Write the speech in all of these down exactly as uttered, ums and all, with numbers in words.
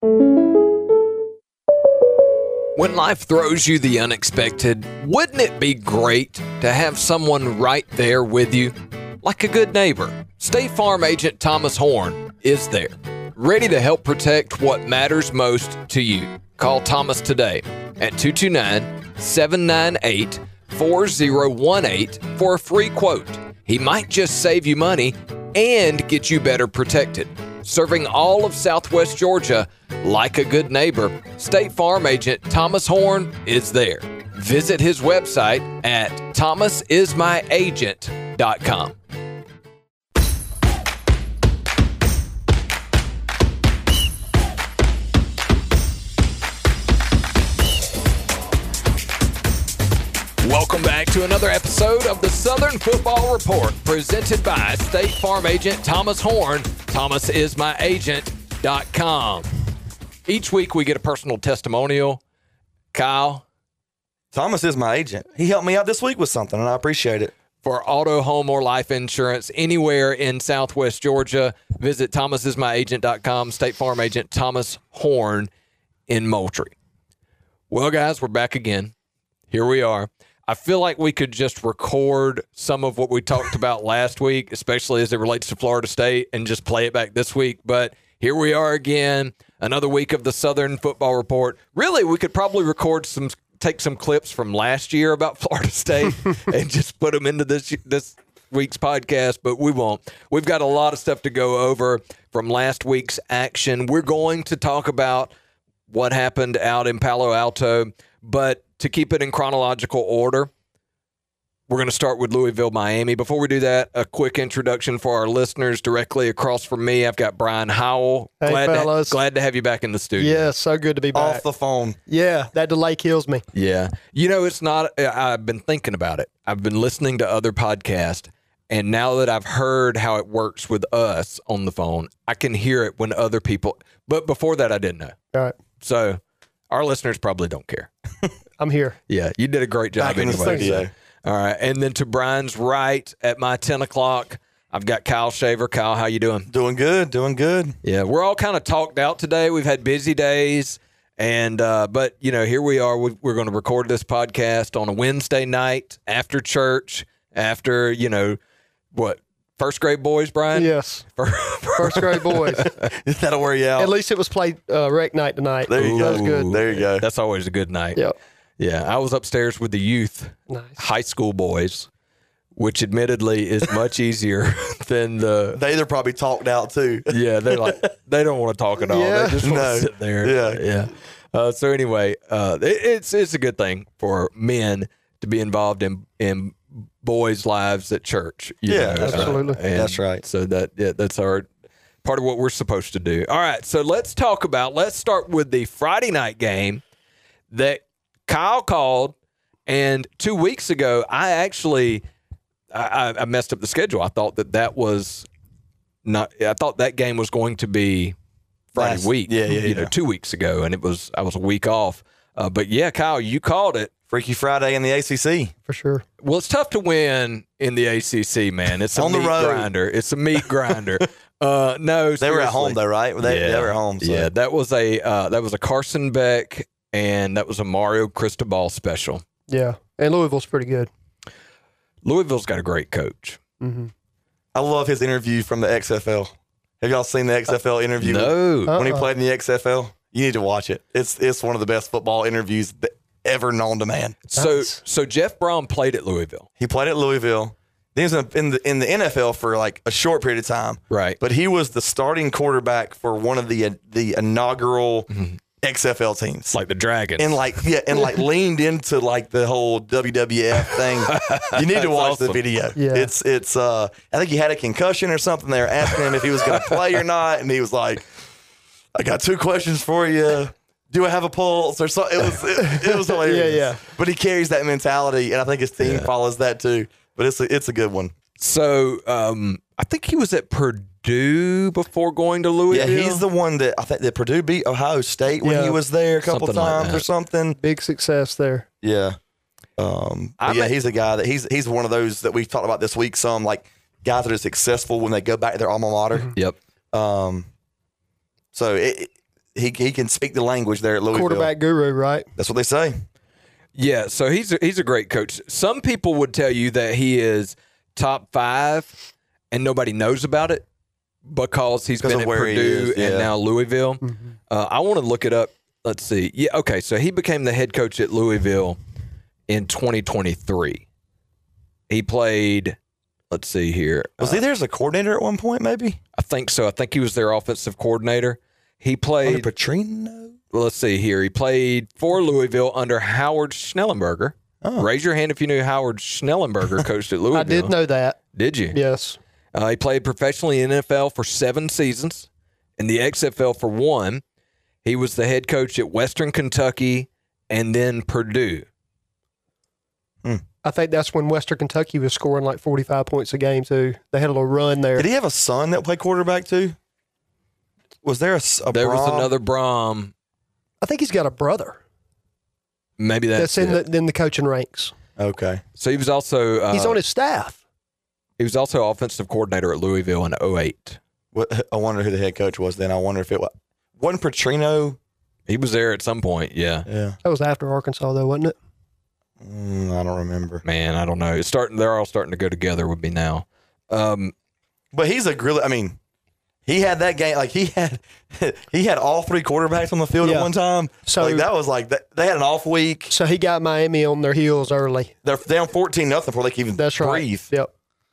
When life throws you the unexpected, wouldn't it be great to have someone right there with you? Like a good neighbor, State Farm agent Thomas Horn is there, ready to help protect what matters most to you. Call Thomas today at two two nine, seven nine eight, four zero one eight for a free quote. He might just save you money and get you better protected. Serving all of Southwest Georgia like a good neighbor, State Farm agent Thomas Horn is there. Visit his website at thomas is my agent dot com. Welcome back to another episode of the Southern Football Report, presented by State Farm agent Thomas Horn, thomas is my agent dot com. Each week we get a personal testimonial. Kyle? Thomas is my agent. He helped me out this week with something, and I appreciate it. For auto, home, or life insurance anywhere in Southwest Georgia, visit thomas is my agent dot com. State Farm agent Thomas Horn in Moultrie. Well, guys, we're back again. Here we are. I feel like we could just record some of what we talked about last week, especially as it relates to Florida State, and just play it back this week. But here we are again, another week of the Southern Football Report. Really, we could probably record some, take some clips from last year about Florida State and just put them into this this week's podcast, but we won't. We've got a lot of stuff to go over from last week's action. We're going to talk about what happened out in Palo Alto, but to keep it in chronological order, we're going to start with Louisville, Miami. Before we do that, a quick introduction for our listeners. Directly across from me, I've got Brian Howell. Hey, glad fellas. To, glad to have you back in the studio. Yeah, so good to be back. Off the phone. Yeah, that delay kills me. Yeah. You know, it's not, I've been thinking about it. I've been listening to other podcasts, and now that I've heard how it works with us on the phone, I can hear it when other people, but before that, I didn't know. All right. So our listeners probably don't care. I'm here. Yeah, you did a great job Back in the anyway. studio. So. All right, and then to Brian's right at my ten o'clock, I've got Kyle Shaver. Kyle, how you doing? Doing good, doing good. Yeah, we're all kind of talked out today. We've had busy days, and uh, but, you know, here we are. We're going to record this podcast on a Wednesday night after church, after, you know, what, first grade boys, Brian? Yes. First grade boys. That'll wear you out. At least it was played uh, rec night tonight. There you That go. was good. There you go. That's always a good night. Yep. Yeah, I was upstairs with the youth, Nice. high school boys, which admittedly is much easier than the They they're probably talked out too. yeah, they're like, they don't want to talk at all. Yeah. They just want No. to sit there. Yeah. Yeah. Uh, so anyway, uh, it, it's it's a good thing for men to be involved in, in boys' lives at church. you Yeah, know, absolutely. and That's right. So that yeah, that's our part of what we're supposed to do. All right. So let's talk about, let's start with the Friday night game that Kyle called. And two weeks ago, I actually, I, I messed up the schedule. I thought that that was not, I thought that game was going to be Friday Last- week, yeah, yeah, you know, yeah. two weeks ago. And it was, I was a week off. Uh, but yeah, Kyle, you called it. Freaky Friday in the A C C. For sure. Well, it's tough to win in the A C C, man. It's a On the meat road. grinder. It's a meat grinder. Uh, no, They were at home seriously. though, right? They, yeah. they were at home. So. Yeah, that was a uh, that was a Carson Beck, and that was a Mario Cristobal special. Yeah. And Louisville's pretty good. Louisville's got a great coach. Mm-hmm. I love his interview from the X F L. Have y'all seen the X F L interview? No, Uh, When he Uh-uh. played in the X F L? You need to watch it. It's it's one of the best football interviews that ever known to man. so Nice. so Jeff Brom played at Louisville, He played at Louisville. Then he was in the in the N F L for like a short period of time. right? But he was the starting quarterback for one of the the inaugural X F L teams. It's like the Dragons. and like yeah, and like leaned into like the whole W W F thing. You need to That's watch awesome. the video. Yeah. It's it's uh I think he had a concussion or something. They were asking him if he was gonna play or not, and he was like, I got two questions for you. Do I have a pulse or something? It was it, it was hilarious. Yeah, yeah. But he carries that mentality, and I think his team Yeah. follows that too. But it's a, it's a good one. so um, I think he was at Purdue before going to Louisville. Yeah, he's the one that I think that Purdue beat Ohio State when Yeah. he was there a couple Something like times that. or something. Big success there. Yeah. Um, but I yeah, mean- he's a guy that he's he's one of those that we've talked about this week. Some like guys that are successful when they go back to their alma mater. Yep. Um, so it, he he can speak the language there at Louisville. Quarterback guru, right? That's what they say. Yeah, so he's a, he's a great coach. Some people would tell you that he is top five and nobody knows about it because he's Because been of at where he Purdue is, yeah. and now Louisville. Mm-hmm. Uh, I want to look it up. Let's see. Yeah, okay, so he became the head coach at Louisville in twenty twenty-three. He played, let's see here. Was Uh, he there as a coordinator at one point? Maybe I think so. I think he was their offensive coordinator. He under played, Petrino. well, let's see here. He played for Louisville under Howard Schnellenberger. Oh. Raise your hand if you knew Howard Schnellenberger coached at Louisville. I did know that. Did you? Yes. Uh, he played professionally in the N F L for seven seasons, in the X F L for one. He was the head coach at Western Kentucky and then Purdue. I think that's when Western Kentucky was scoring like forty-five points a game, too. They had a little run there. Did he have a son that played quarterback too? Was there a, s- a There was Brom? another Brom. I think he's got a brother Maybe that's, that's in it. the in the coaching ranks. Okay. So he was also uh, He's on his staff. he was also offensive coordinator at Louisville in oh eight. What, I wonder who the head coach was then. I wonder if it was wasn't Petrino. He was there at some point. Yeah, Yeah. That was after Arkansas, though, wasn't it? Mm, I don't remember. man, I don't know. It's starting. They're all starting to go together with me now. Um, But he's a grill. I mean, he had that game. Like he had, he had all three quarterbacks on the field Yeah. at one time. So- like that was like that, they had an off week. So he got Miami on their heels early. They're down fourteen nothing before they can even That's right. breathe. Yep.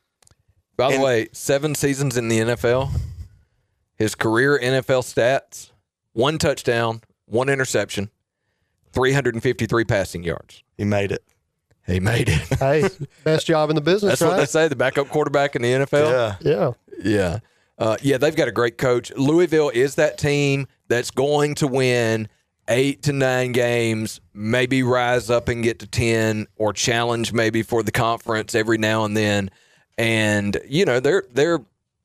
by the And- way, seven seasons in the N F L. His career N F L stats: one touchdown, one interception, three hundred fifty-three passing yards. He made it. He made it. Hey, best job in the business, That's what they right? say. The backup quarterback in the N F L. Yeah. Yeah. Yeah. Uh, yeah, they've got a great coach. Louisville is that team that's going to win eight to nine games, maybe rise up and get to ten, or challenge maybe for the conference every now and then. And, you know, they're they're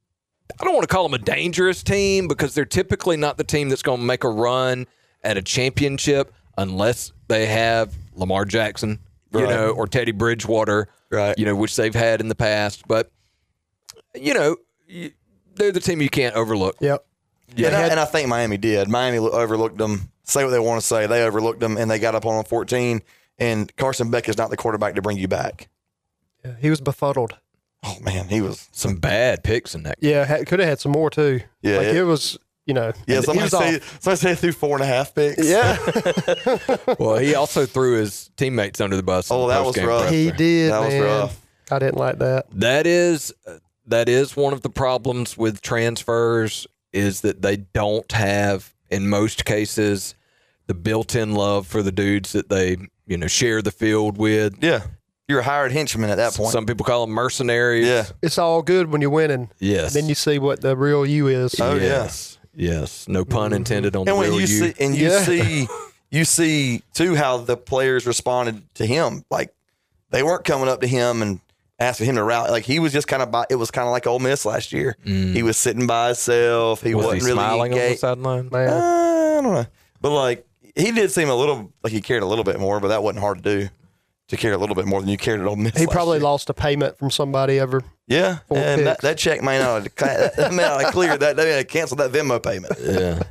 I don't want to call them a dangerous team because they're typically not the team that's going to make a run at a championship unless they have Lamar Jackson, you Right. know, or Teddy Bridgewater, Right. you know, which they've had in the past. But, you know, you, they're the team you can't overlook. Yep. Yeah. and, I, had- and I think Miami did. Miami lo- overlooked them. Say what they want to say. They overlooked them, and they got up on them fourteen. And Carson Beck is not the quarterback to bring you back. Yeah, he was befuddled. Oh man, he was. Some bad picks in that. Yeah, ha- could have had some more too. Yeah, like it- it, was, you know. Yeah, he somebody was say off. somebody say threw four and a half picks. Yeah, Well, he also threw his teammates under the bus. in Oh, the that was postgame rough. presser. he did. That was man. rough. I didn't like that. That is that is one of the problems with transfers is that they don't have, in most cases, the built-in love for the dudes that they you know share the field with. Yeah, you're a hired henchman at that point. Some people call them mercenaries. Yeah. It's all good when you're winning. Yes. Then you see what the real you is. Oh, yeah. yes. Yes. No pun intended on And the when real you see and you Yeah. see you see too how the players responded to him. Like they weren't coming up to him and asking him to rally. Like he was just kind of by. It was kind of like Ole Miss last year. He was sitting by himself. He was wasn't he really smiling on the engaged. sideline? Man, Uh, I don't know, but like he did seem a little like he cared a little bit more, but that wasn't hard to do. To care a little bit more than you cared at Ole Miss. he last probably year. lost a payment from somebody over. Yeah, Four and that, picks. that check may not have, that may not have cleared that. They may have canceled that Venmo payment. Yeah.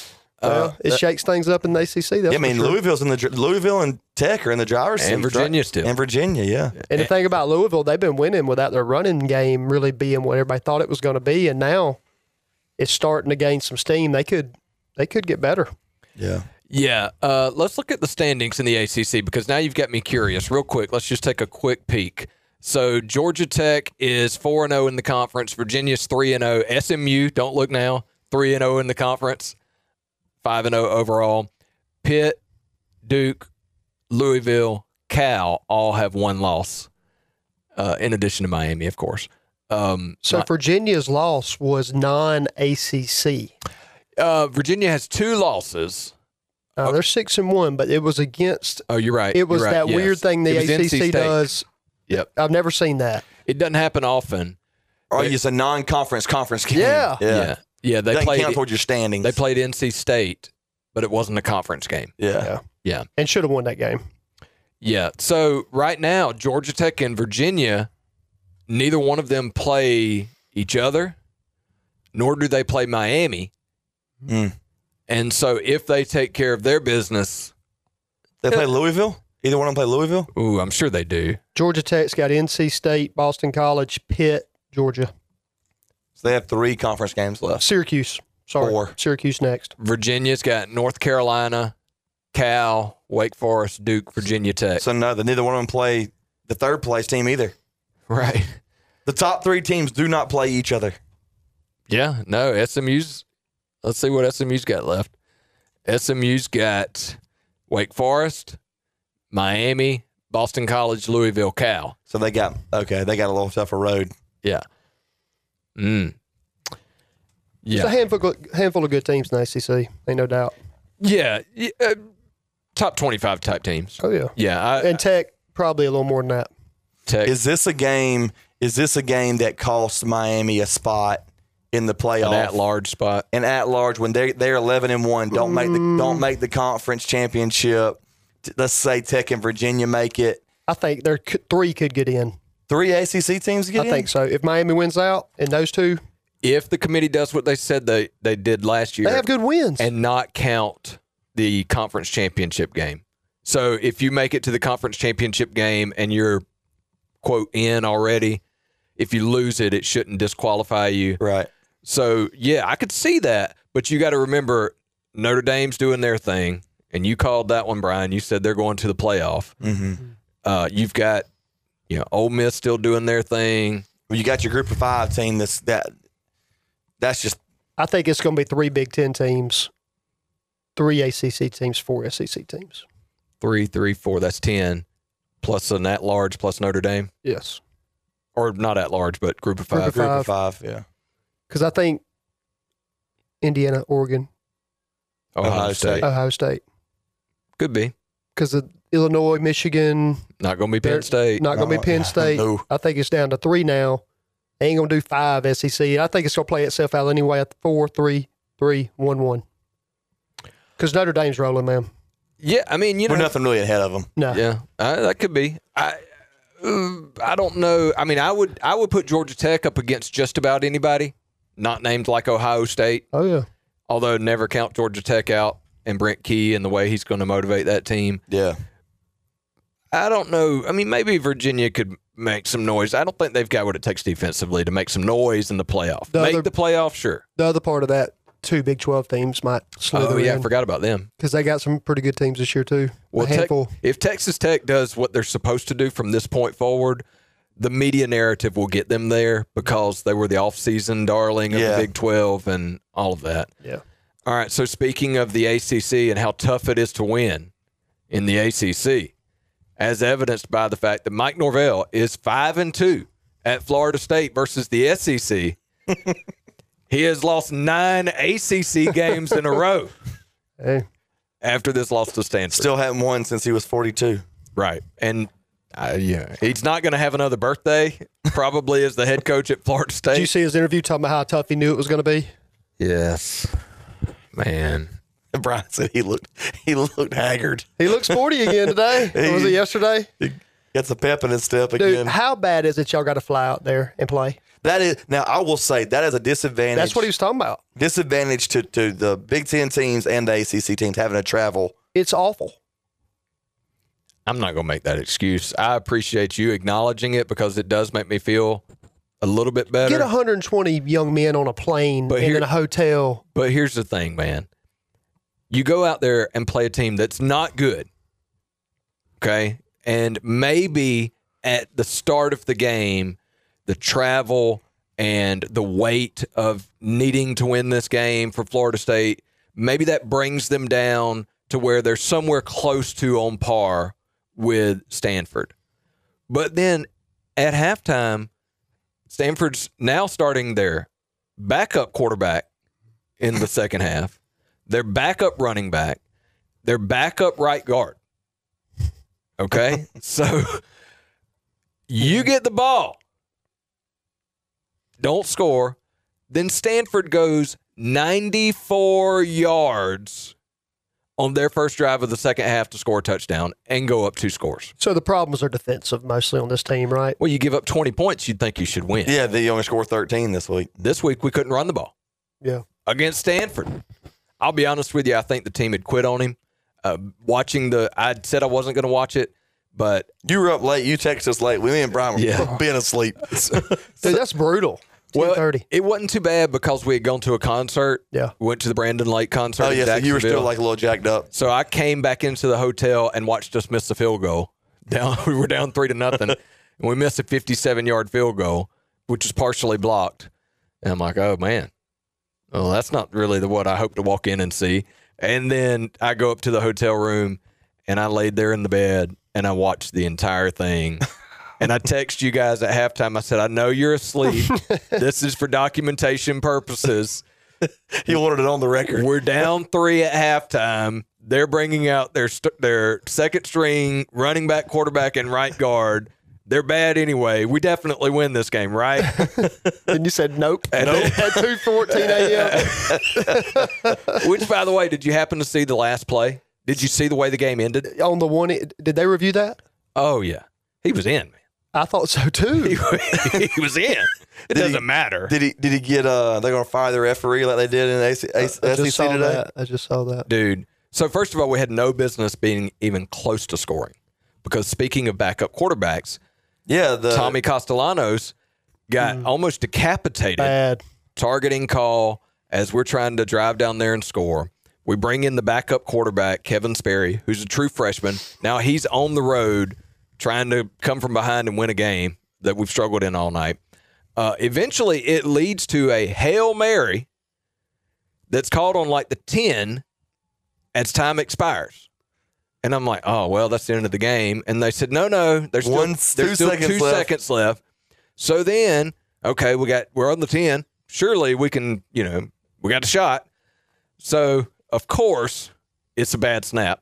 Well, it shakes things up in the A C C. That's Yeah, I mean, for sure. Louisville's in the dr- Louisville and Tech are in the driver's seat, And Virginia right? still. and Virginia, yeah. And the thing about Louisville, they've been winning without their running game really being what everybody thought it was going to be, and now it's starting to gain some steam. They could, they could get better. Yeah. Yeah, uh, let's look at the standings in the A C C because now you've got me curious. Real quick, let's just take a quick peek. So Georgia Tech is four and zero in the conference. Virginia's three and zero. S M U, don't look now, three and zero in the conference, five and zero overall. Pitt, Duke, Louisville, Cal all have one loss, uh, in addition to Miami, of course. Um, So Mi- Virginia's loss was non-A C C. uh, Virginia has two losses. Uh, they're six and one, but it was against. Oh, you're right. It was You're right, that weird yes. thing the It was A C N C C State. does. Yep. I've never seen that. It doesn't happen often. Or it's a non-conference conference game. Yeah. yeah. Yeah. Yeah, they Doesn't played count towards your standings. they played N C State, but it wasn't a conference game. Yeah. Yeah. Yeah. And should have won that game. Yeah. So right now, Georgia Tech and Virginia, neither one of them play each other, nor do they play Miami. Mm. And so if they take care of their business, They play Louisville? Either one of them play Louisville? ooh, I'm sure they do. Georgia Tech's got N C State, Boston College, Pitt, Georgia. So they have three conference games left. Syracuse. Sorry. Four. Syracuse next. Virginia's got North Carolina, Cal, Wake Forest, Duke, Virginia Tech. So no, the, neither one of them play the third place team either. Right. The top three teams do not play each other. Yeah, no, S M U's, let's see what S M U's got left. S M U's got Wake Forest, Miami, Boston College, Louisville, Cal. So they got, okay, they got a little tougher road. Yeah. Mm. It's a Yeah. handful, handful of good teams in the A C C, ain't no doubt. Yeah. yeah, uh, top twenty-five type teams. Oh, yeah. Yeah. I, And Tech, probably a little more than that. Tech, Is this a game, is this a game that costs Miami a spot in the playoff? an at-large spot. And at large, when they they're eleven and one, don't make the don't make the conference championship. T- Let's say Tech and Virginia make it. I think there could, three could get in. Three A C C teams get I in. think so. If Miami wins out and those two, If the committee does what they said they, they did last year they have good wins. and not count the conference championship game. So if you make it to the conference championship game and you're, quote, in already, if you lose it, it shouldn't disqualify you. Right. So, yeah, I could see that. But you got to remember Notre Dame's doing their thing. And you called that one, Brian. You said they're going to the playoff. Mm-hmm. Uh, you've got, you know, Ole Miss still doing their thing. Well, you got your group of five team. That's that. That's just I think it's going to be three Big Ten teams, three A C C teams, four S E C teams. Three, three, four. That's ten. Plus an at-large plus Notre Dame. Yes. Or not at-large, but group of Group five. of group Five. of five. Yeah. Because I think Indiana, Oregon, Ohio, Ohio State. State. Ohio State. Could be. Because of Illinois, Michigan, Not going to be Penn They're State. not going to No, be Penn yeah, State. no. I think it's down to three now. They ain't going to do five S E C. I think it's going to play itself out anyway at four, three, three, one, one. Because Notre Dame's rolling, man. Yeah, I mean, you know. We're nothing really ahead of them. No. Yeah, uh, that could be. I uh, I don't know. I mean, I would I would put Georgia Tech up against just about anybody, not named like Ohio State. Oh, yeah. Although never count Georgia Tech out and Brent Key and the way he's going to motivate that team. Yeah. I don't know. I mean, maybe Virginia could make some noise. I don't think they've got what it takes defensively to make some noise in the playoff. The make other- the playoff, sure. The other part of that, two Big twelve teams might slither Oh yeah, I in. forgot about them. Because they got some pretty good teams this year, too. Well, a Tech, handful. if Texas Tech does what they're supposed to do from this point forward, the media narrative will get them there because they were the offseason darling of Yeah. the Big twelve and all of that. Yeah. All right, so speaking of the A C C and how tough it is to win in the A C C, as evidenced by the fact that Mike Norvell is five and two at Florida State versus the S E C. He has lost nine A C C games in a row Hey. after this loss to Stanford. Still haven't won since he was forty-two. Right. And uh, yeah, he's not going to have another birthday, probably as the head coach at Florida State. Did you see his interview talking about how tough he knew it was going to be? Yes. Man. And Brian said he looked he looked haggard. He looks forty again today. Or was it yesterday? He got the pep in his step Dude, again. how bad is it y'all got to fly out there and play? That is now. I will say that is a disadvantage. That's what he was talking about. disadvantage to, to the Big Ten teams and the A C C teams having to travel. It's awful. I'm not going to make that excuse. I appreciate you acknowledging it because it does make me feel a little bit better. Get one hundred twenty young men on a plane But and here- in a hotel. But here's the thing, man. You go out there and play a team that's not good, okay? And maybe at the start of the game, the travel and the weight of needing to win this game for Florida State, maybe that brings them down to where they're somewhere close to on par with Stanford. But then at halftime, Stanford's now starting their backup quarterback in the second half, their backup running back, their backup right guard. Okay? So you get the ball, don't score, then Stanford goes ninety-four yards on their first drive of the second half to score a touchdown and go up two scores. So the problems are defensive mostly on this team, right? Well, you give up twenty points, you'd think you should win. Yeah, they only scored thirteen this week. This week we couldn't run the ball Yeah. against Stanford. I'll be honest with you. I think the team had quit on him. Uh, watching the, I said I wasn't going to watch it, but You were up late. You texted us late. We me and Brian were Yeah. being asleep. Dude, that's brutal. well, ten thirty. it wasn't too bad because we had gone to a concert. Yeah. We went to the Brandon Lake concert. Oh, in yeah. So you were still Jacksonville. like a little jacked up. So I came back into the hotel and watched us miss the field goal. Down, we were down three to nothing, and we missed a fifty-seven yard field goal, which was partially blocked. And I'm like, oh man, well that's not really the what I hope to walk in and see. And then I go up to the hotel room, and I laid there in the bed, and I watched the entire thing. And I text you guys at halftime. I said, I know you're asleep. This is for documentation purposes. He wanted it on the record. We're down three at halftime. They're bringing out their st- their second string running back, quarterback, and right guard. They're bad anyway. We definitely win this game, right? And you said nope. And Nope. At two fourteen a.m. Which, by the way, did you happen to see the last play? Did you see the way the game ended? On the one, did they review that? Oh yeah, he was in. Man. I thought so too. He, he was in. It Did doesn't he- matter. Did he? Did he get? Uh, they're gonna fire the referee like they did in A C, A- I S E C just saw today. that. I just saw that. Dude. So first of all, we had no business being even close to scoring because speaking of backup quarterbacks, Yeah, the Tommy Castellanos got almost decapitated. Bad. Targeting call as we're trying to drive down there and score. We bring in the backup quarterback, Kevin Sperry, who's a true freshman. Now he's on the road trying to come from behind and win a game that we've struggled in all night. Uh, eventually, it leads to a Hail Mary that's called on like the ten as time expires. And I'm like, oh, well, that's the end of the game. And they said, no, no, there's still, One- there's two still seconds two left. seconds left. So then, okay, we got we're on the ten. Surely we can, you know, we got a shot. So, of course, it's a bad snap.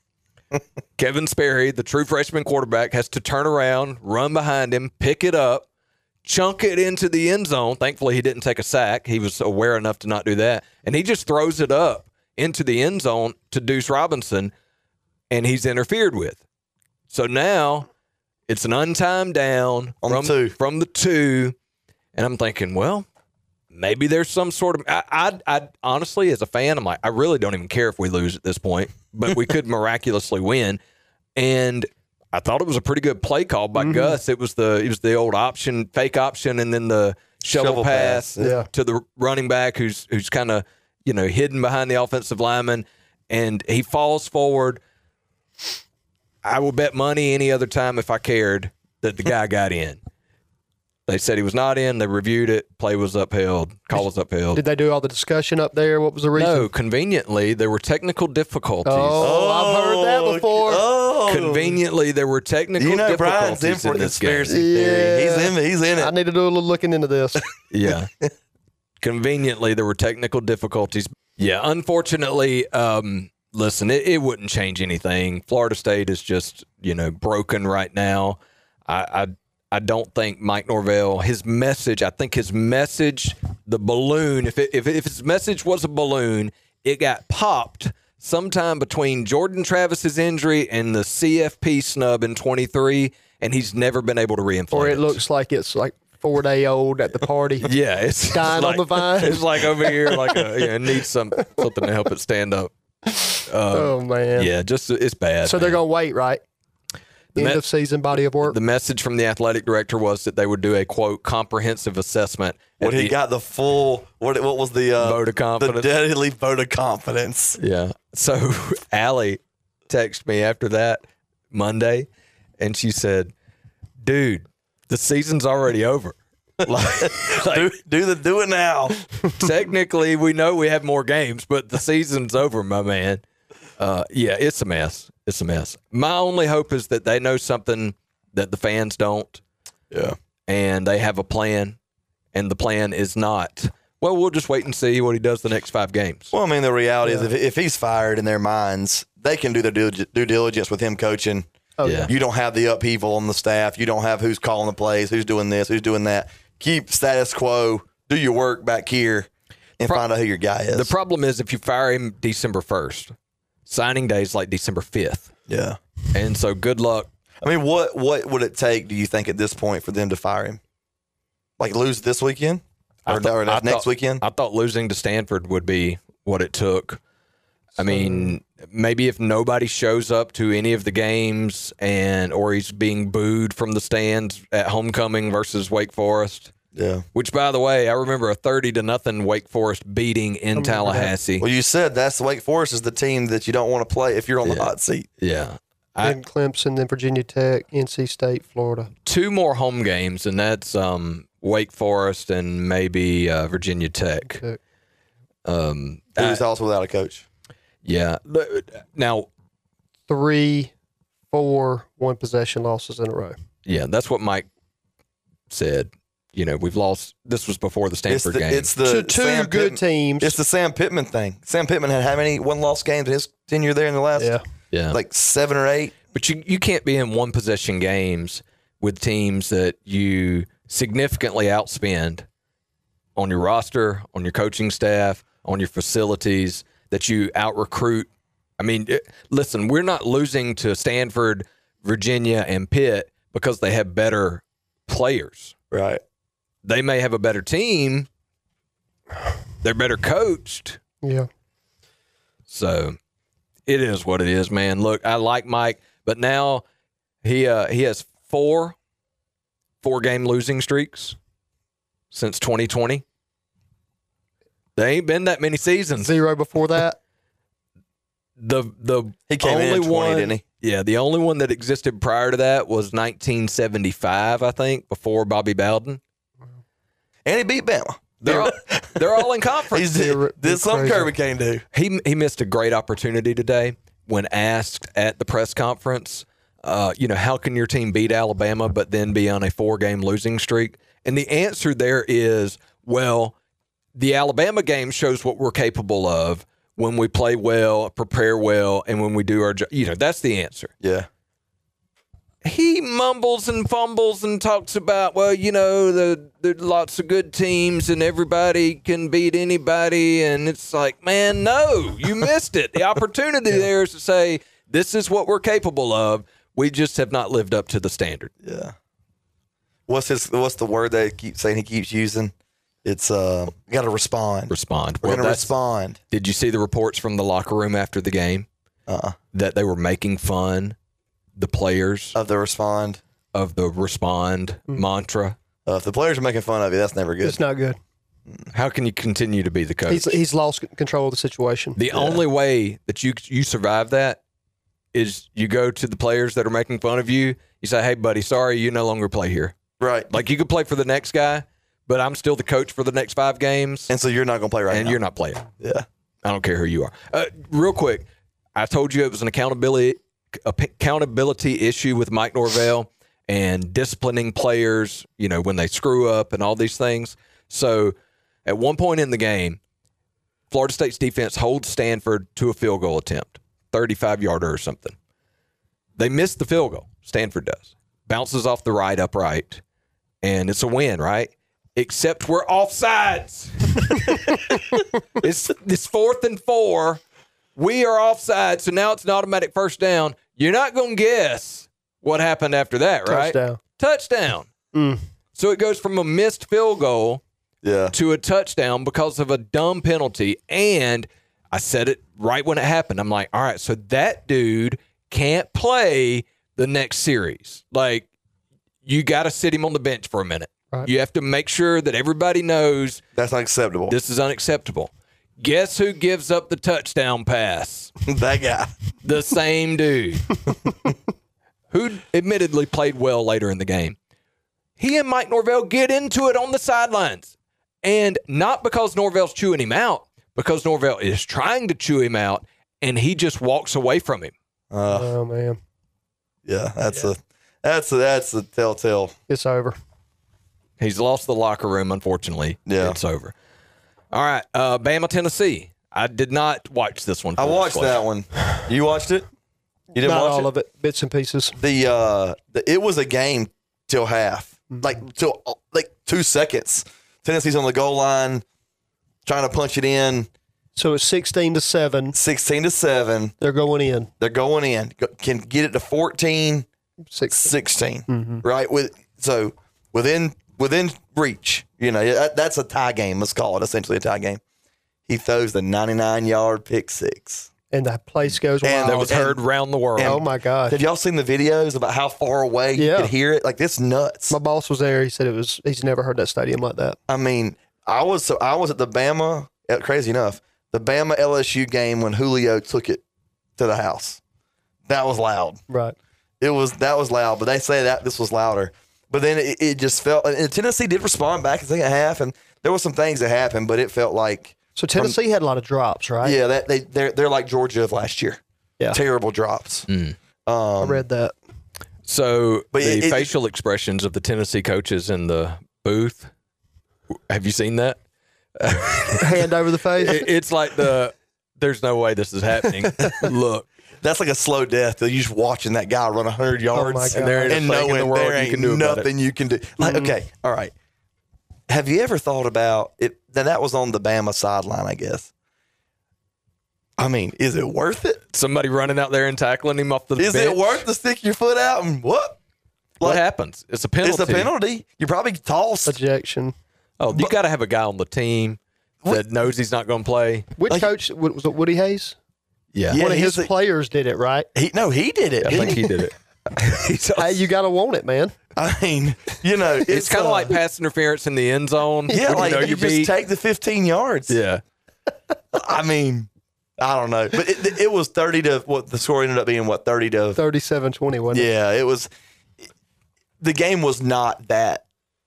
Kevin Sperry, the true freshman quarterback, has to turn around, run behind him, pick it up, chunk it into the end zone. Thankfully, he didn't take a sack. He was aware enough to not do that. And he just throws it up into the end zone to Deuce Robinson, and he's interfered with. So now it's an untimed down On the from, two. from the two. And I'm thinking, well, maybe there's some sort of. I, I, I honestly, as a fan, I'm like, I really don't even care if we lose at this point, but we could miraculously win. And I thought it was a pretty good play call by Mm-hmm. Gus. It was the it was the old option, fake option, and then the shovel, Shovel pass, pass, yeah. to the running back who's who's kind of you know hidden behind the offensive lineman, and he falls forward. I will bet money any other time if I cared that the guy got in. They said he was not in. They reviewed it. Play was upheld. Call was upheld. Did they do all the discussion up there? What was the reason? No, conveniently, there were technical difficulties. Oh, I've heard that before. Oh, Conveniently, there were technical you know Brian's in difficulties for in this game. conspiracy theory. Yeah. He's in. He's in I it. need to do a little looking into this. Yeah. Conveniently, there were technical difficulties. Yeah, unfortunately, um, listen, it, it wouldn't change anything. Florida State is just, you know, broken right now. I, I I don't think Mike Norvell, his message, I think his message, the balloon, if it, if, if his message was a balloon, it got popped sometime between Jordan Travis's injury and the C F P snub in twenty-three, and he's never been able to reinflate Or it. it looks like it's like four day old at the party. Yeah, it's Dying it's on the vine. It's like over here, like a, yeah, it needs some something to help it stand up. Oh man. Yeah, just it's bad. So they're man. gonna wait, right? End me- of season body of work. The message from the athletic director was that they would do a quote comprehensive assessment. at What he the- got the full. What? What was the uh, Vote of confidence. The deadly vote of confidence. Yeah. So Allie texted me after that Monday, and she said, "Dude, the season's already over. Like, like, do, do the do it now. technically, we know we have more games, but the season's over, my man." Uh, yeah, it's a mess. It's a mess. My only hope is that they know something that the fans don't, Yeah. and they have a plan, and the plan is not, well, we'll just wait and see what he does the next five games. Well, I mean, the reality is, if, if he's fired in their minds, they can do their due, due diligence with him coaching. oh yeah. yeah. You don't have the upheaval on the staff. You don't have who's calling the plays, who's doing this, who's doing that. Keep status quo. Do your work back here, and Pro- find out who your guy is. The problem is if you fire him December first, signing day is like December fifth. yeah. And so good luck. I mean, what what would it take? Do you think at this point for them to fire him? Like lose this weekend, I or, thought- or I next thought- weekend? I thought losing to Stanford would be what it took. I mean, maybe if nobody shows up to any of the games and or he's being booed from the stands at homecoming versus Wake Forest. Yeah. Which, by the way, I remember a thirty to nothing Wake Forest beating in Tallahassee. Well, you said that's Wake Forest is the team that you don't want to play if you're on Yeah. the hot seat. Yeah. I, Then Clemson, then Virginia Tech, N C State, Florida. two more home games, and that's um, Wake Forest and maybe uh, Virginia Tech. Tech. Um, Who's I- also without a coach. yeah. Now, Three, four, one possession losses in a row. yeah, that's what Mike said. You know, we've lost. This was before the It's Stanford the, game. it's the Two, two Sam good Pittman, teams. It's the Sam Pittman thing. Sam Pittman had how many one loss games in his tenure there in the last yeah. yeah. like seven or eight? But you, you can't be in one possession games with teams that you significantly outspend on your roster, on your coaching staff, on your facilities, that you out recruit. I mean, it, listen, we're not losing to Stanford, Virginia, and Pitt because they have better players. Right. They may have a better team. They're better coached. Yeah. So it is what it is, man. Look, I like Mike, but now he uh, he has four four game losing streaks since twenty twenty. There ain't been that many seasons. Zero before that. The the He came only in at twenty, one, didn't he? Yeah, the only one that existed prior to that was nineteen seventy-five, I think, before Bobby Bowden. And he beat Bama. They're all, they're all in conference. He's did, They're- did they're something crazy. Kirby can't do. He he missed a great opportunity today when asked at the press conference, uh, you know, how can your team beat Alabama but then be on a four-game losing streak? And the answer there is, well, the Alabama game shows what we're capable of when we play well, prepare well, and when we do our job. You know, that's the answer. Yeah. He mumbles and fumbles and talks about, well, you know, the there's lots of good teams and everybody can beat anybody. And it's like, man, no, you missed it. The opportunity there is to say, this is what we're capable of. We just have not lived up to the standard. Yeah. What's his what's the word they keep saying he keeps using? It's uh you gotta respond. Respond. We're Well, gonna that's- respond. Did you see the reports from the locker room after the game Uh that they were making fun, the players, of the respond. of the respond mantra? Uh, if the players are making fun of you, that's never good. It's not good. How can you continue to be the coach? He's he's lost control of the situation. The only way that you you survive that is you go to the players that are making fun of you. You say, "Hey, buddy, sorry, you no longer play here. Right. Like you could play for the next guy, but I'm still the coach for the next five games, And so you're not gonna play right and now. you're not playing. Yeah. I don't care who you are." Uh, real quick, I told you it was an accountability accountability issue with Mike Norvell and disciplining players. You know, when they screw up and all these things. So, at one point in the game, Florida State's defense holds Stanford to a field goal attempt, thirty-five yarder or something. They miss the field goal. Stanford does. Bounces off the right upright, and it's a win, right? Except we're offsides. it's, it's fourth and four. We are offside, so now it's an automatic first down. You're not going to guess what happened after that, right? Touchdown. Touchdown. Mm. So it goes from a missed field goal Yeah. to a touchdown because of a dumb penalty. And I said it right when it happened. I'm like, all right, so that dude can't play the next series. Like, you got to sit him on the bench for a minute. Right. You have to make sure that everybody knows That's not acceptable. this is unacceptable. Guess who gives up the touchdown pass? that guy. The same dude who admittedly played well later in the game. He and Mike Norvell get into it on the sidelines. And not because Norvell's chewing him out, because Norvell is trying to chew him out, and he just walks away from him. Uh, Oh man, yeah, that's a that's a that's a telltale. it's over. He's lost the locker room, unfortunately. Yeah. It's over. All right, uh, Bama, Tennessee. I did not watch this one. I watched that one. You watched it? You didn't Not watch all it? of it, bits and pieces. The uh the, it was a game till half. Like till like two seconds. Tennessee's on the goal line trying to punch it in. So it's sixteen to seven. sixteen to seven. They're going in. They're going in. Go- Can get it to fourteen, Six. sixteen. Right? With so within within reach. You know, that, that's a tie game, let's call it essentially a tie game. he throws the ninety-nine yard pick six. And the place goes wild. And That was heard around the world. Oh, my gosh. Have y'all seen the videos about how far away Yeah. you could hear it? Like, it's nuts. My boss was there. He said it was. He's never heard that stadium like that. I mean, I was so I was at the Bama. uh, Crazy enough, the Bama L S U game when Julio took it to the house. That was loud. Right. It was that was loud, but they say that this was louder. But then it, it just felt. And Tennessee did respond back in the second half, and there were some things that happened, but it felt like So Tennessee had a lot of drops, right? yeah, that they they're they're like Georgia of last year. Yeah. Terrible drops. Mm. I read that. So But the it- it- facial expressions of the Tennessee coaches in the booth, have you seen that? Hand over the face. It- it's like the, there's no way this is happening. Look. That's like a slow death. You're just watching that guy run one hundred yards. my God. And there ain't a and thing in knowing the world there you ain't can do about nothing it. you can do. Like, okay, all right. Have you ever thought about it? Then that was on the Bama sideline, I guess. I mean, is it worth it? Somebody running out there and tackling him off the Is bench. it worth to stick your foot out and what? What Like, happens? It's a penalty. It's a penalty. You're probably tossed. Ejection. Oh, you got to have a guy on the team that knows he's not going to play. Which Like- coach was it? Woody Hayes? Yeah. Yeah, One of he's his a- players did it, right? He, no, he did it. I didn't think he did it. He's Hey, you got to want it, man. I mean, you know, it's, It's kind of uh, like pass interference in the end zone. yeah, when like you know you you just beat. take the fifteen yards. Yeah. I mean, I don't know, but it, it was thirty to what the score ended up being. What thirty to thirty-seven twenty, wasn't it? yeah, it was. The game was not that.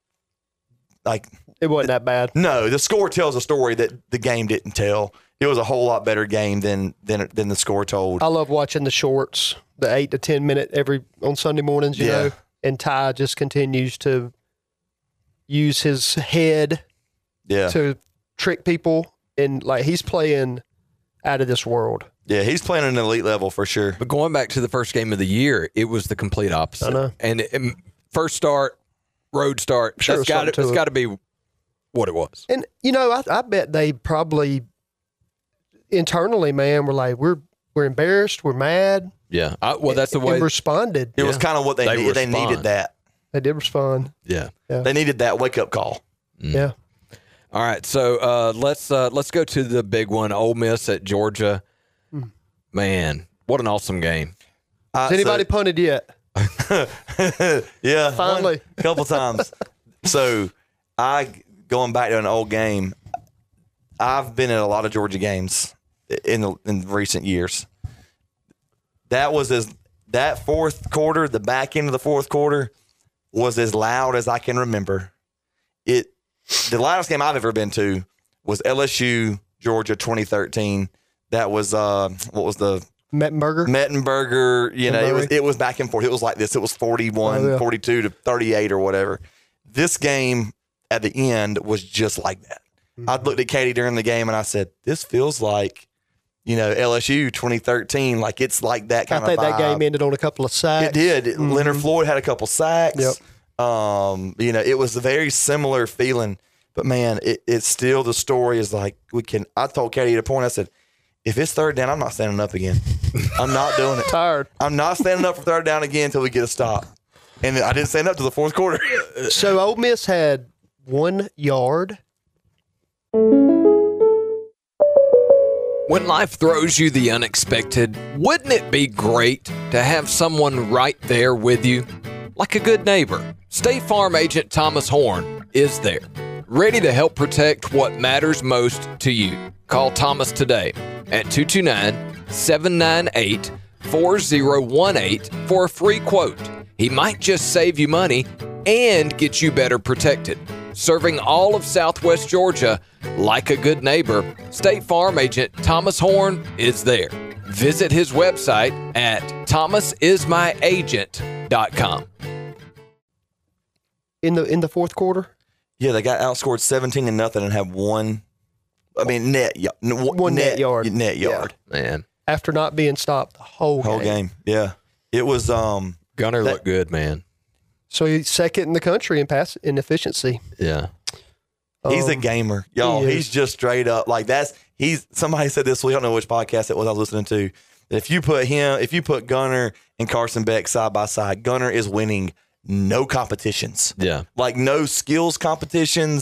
Like It wasn't that bad. no, the score tells a story that the game didn't tell. It was a whole lot better game than than than the score told. I love watching the shorts, the eight to ten minute every on Sunday mornings, you Yeah. know. And Ty just continues to use his head Yeah, to trick people, and like he's playing out of this world. yeah, he's playing at an elite level for sure. But going back to the first game of the year, it was the complete opposite. I know. And it, um, first start, road start, Sure, that's got something to it's it. got to be what it was. And you know, I, I bet they probably internally, man, were like, we're we're embarrassed, we're mad. Yeah. I, well, that's the and way. responded. It was Yeah. kind of what they They needed. They respond. needed that. They did respond. Yeah. They needed that wake up call. Yeah. All right. So uh, let's uh, let's go to the big one. Ole Miss at Georgia. Man, what an awesome game. Uh, Has anybody so- punted yet? yeah, Finally. a couple times. So I going back to an old game. I've been at a lot of Georgia games in the, in recent years. That was as that fourth quarter, the back end of the fourth quarter, was as loud as I can remember. It the loudest game I've ever been to was L S U Georgia twenty thirteen. That was uh, what was the Mettenberger? Mettenberger, you know, it was Murray. it was back and forth. It was like this. It was forty-one, Oh, yeah. forty-two to thirty-eight or whatever. This game at the end was just like that. Mm-hmm. I looked at Katie during the game and I said, "This feels like, you know, L S U twenty thirteen. Like it's like that I kind of think that vibe." game ended on a couple of sacks. It did. Leonard Floyd had a couple sacks. Yep. Um, you know, it was a very similar feeling. But man, it, it's still the story is like we can. I told Katie at a point. I said, if it's third down, I'm not standing up again. I'm not doing it. Tired. I'm not standing up for third down again until we get a stop. And I didn't stand up to the fourth quarter. So Ole Miss had one yard. When life throws you the unexpected, wouldn't it be great to have someone right there with you? Like a good neighbor, State Farm agent Thomas Horn is there, ready to help protect what matters most to you. Call Thomas today at two two nine, seven nine eight, four zero one eight for a free quote. He might just save you money and get you better protected. Serving all of Southwest Georgia like a good neighbor, State Farm agent Thomas Horn is there. Visit his website at thomas is my agent dot com. In the in the fourth quarter? Yeah, they got outscored seventeen to nothing and have one. I mean, net, y- n- One net yard. net Yeah. yard, Man, After not being stopped the whole, whole game. game. Yeah, it was. Um, Gunner That- looked good, man. So he's second in the country in pass in efficiency. Yeah. he's a Um, gamer, y'all. he is. He's just straight up like that's. He's somebody said this. We don't know which podcast it was I was listening to. That if you put him, if you put Gunner and Carson Beck side by side, Gunner is winning no competitions. Yeah. Like no skills competitions.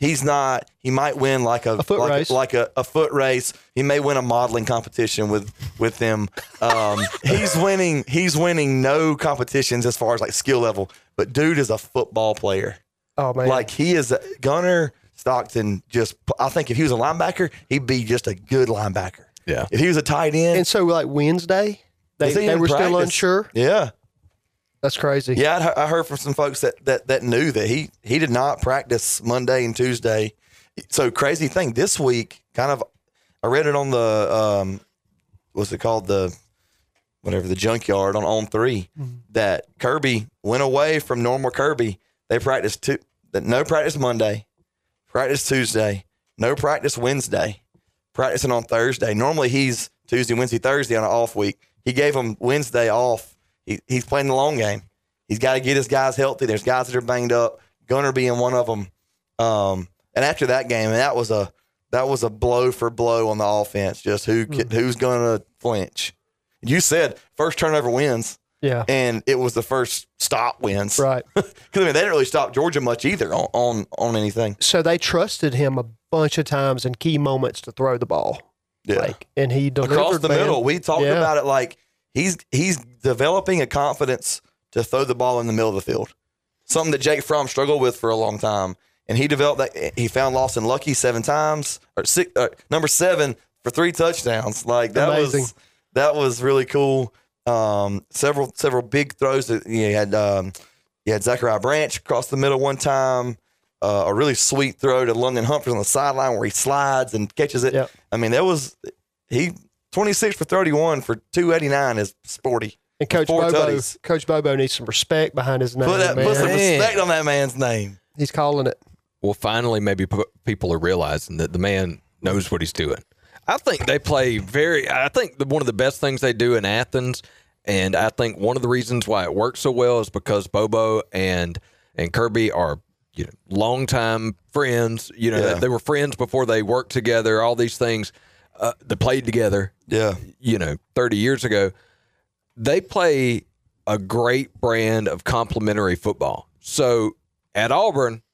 He's not. He might win like a, A foot like, race. like a, a foot race. He may win a modeling competition with with them. Um, he's winning. He's winning no competitions as far as like skill level. But dude is a football player. Oh man, Like he is a Gunner Stockton. Just I think if he was a linebacker, he'd be just a good linebacker. Yeah. If he was a tight end, and so like Wednesday, they Was he they in were still practice? unsure. yeah. That's crazy. Yeah, I he- I heard from some folks that, that, that knew that he, he did not practice Monday and Tuesday. So crazy thing this week, kind of, I read it on the um, what's it called the whatever the junkyard on on three Mm-hmm. that Kirby went away from normal Kirby. They practiced two, that no practice Monday, practice Tuesday, no practice Wednesday, practicing on Thursday. Normally he's Tuesday, Wednesday, Thursday on an off week. He gave them Wednesday off. He, he's playing the long game. He's got to get his guys healthy. There's guys that are banged up. Gunner being one of them. Um, and after that game, and that was a that was a blow for blow on the offense. Just who mm. who's going to flinch? You said first turnover wins. Yeah, and it was the first stop wins. right. Because I mean they didn't really stop Georgia much either on, on on anything. So they trusted him a bunch of times in key moments to throw the ball. Yeah, like, and he delivered across the man. middle. We talked Yeah. about it like. He's he's developing a confidence to throw the ball in the middle of the field, something that Jake Fromm struggled with for a long time. And he developed that. He found Lawson Lucky seven times, or six, uh, number seven for three touchdowns. Like that Amazing. was that was really cool. Um, several several big throws. That you know, you had um, you had Zachariah Branch across the middle one time. Uh, a really sweet throw to London Humphries on the sideline where he slides and catches it. Yep. I mean, that was he. twenty-six for thirty-one for two eighty-nine is sporty. And Coach Four Bobo, tutties. Coach Bobo needs some respect behind his name. Put, that, man. put some Man. respect on that man's name. He's calling it. Well, finally, maybe p- people are realizing that the man knows what he's doing. I think they play very. I think the, one of the best things they do in Athens, and I think one of the reasons why it works so well is because Bobo and and Kirby are you know longtime friends. You know Yeah. they, they were friends before they worked together. All these things, uh, they played together. Yeah. You know, thirty years ago, they play a great brand of complementary football. So at Auburn,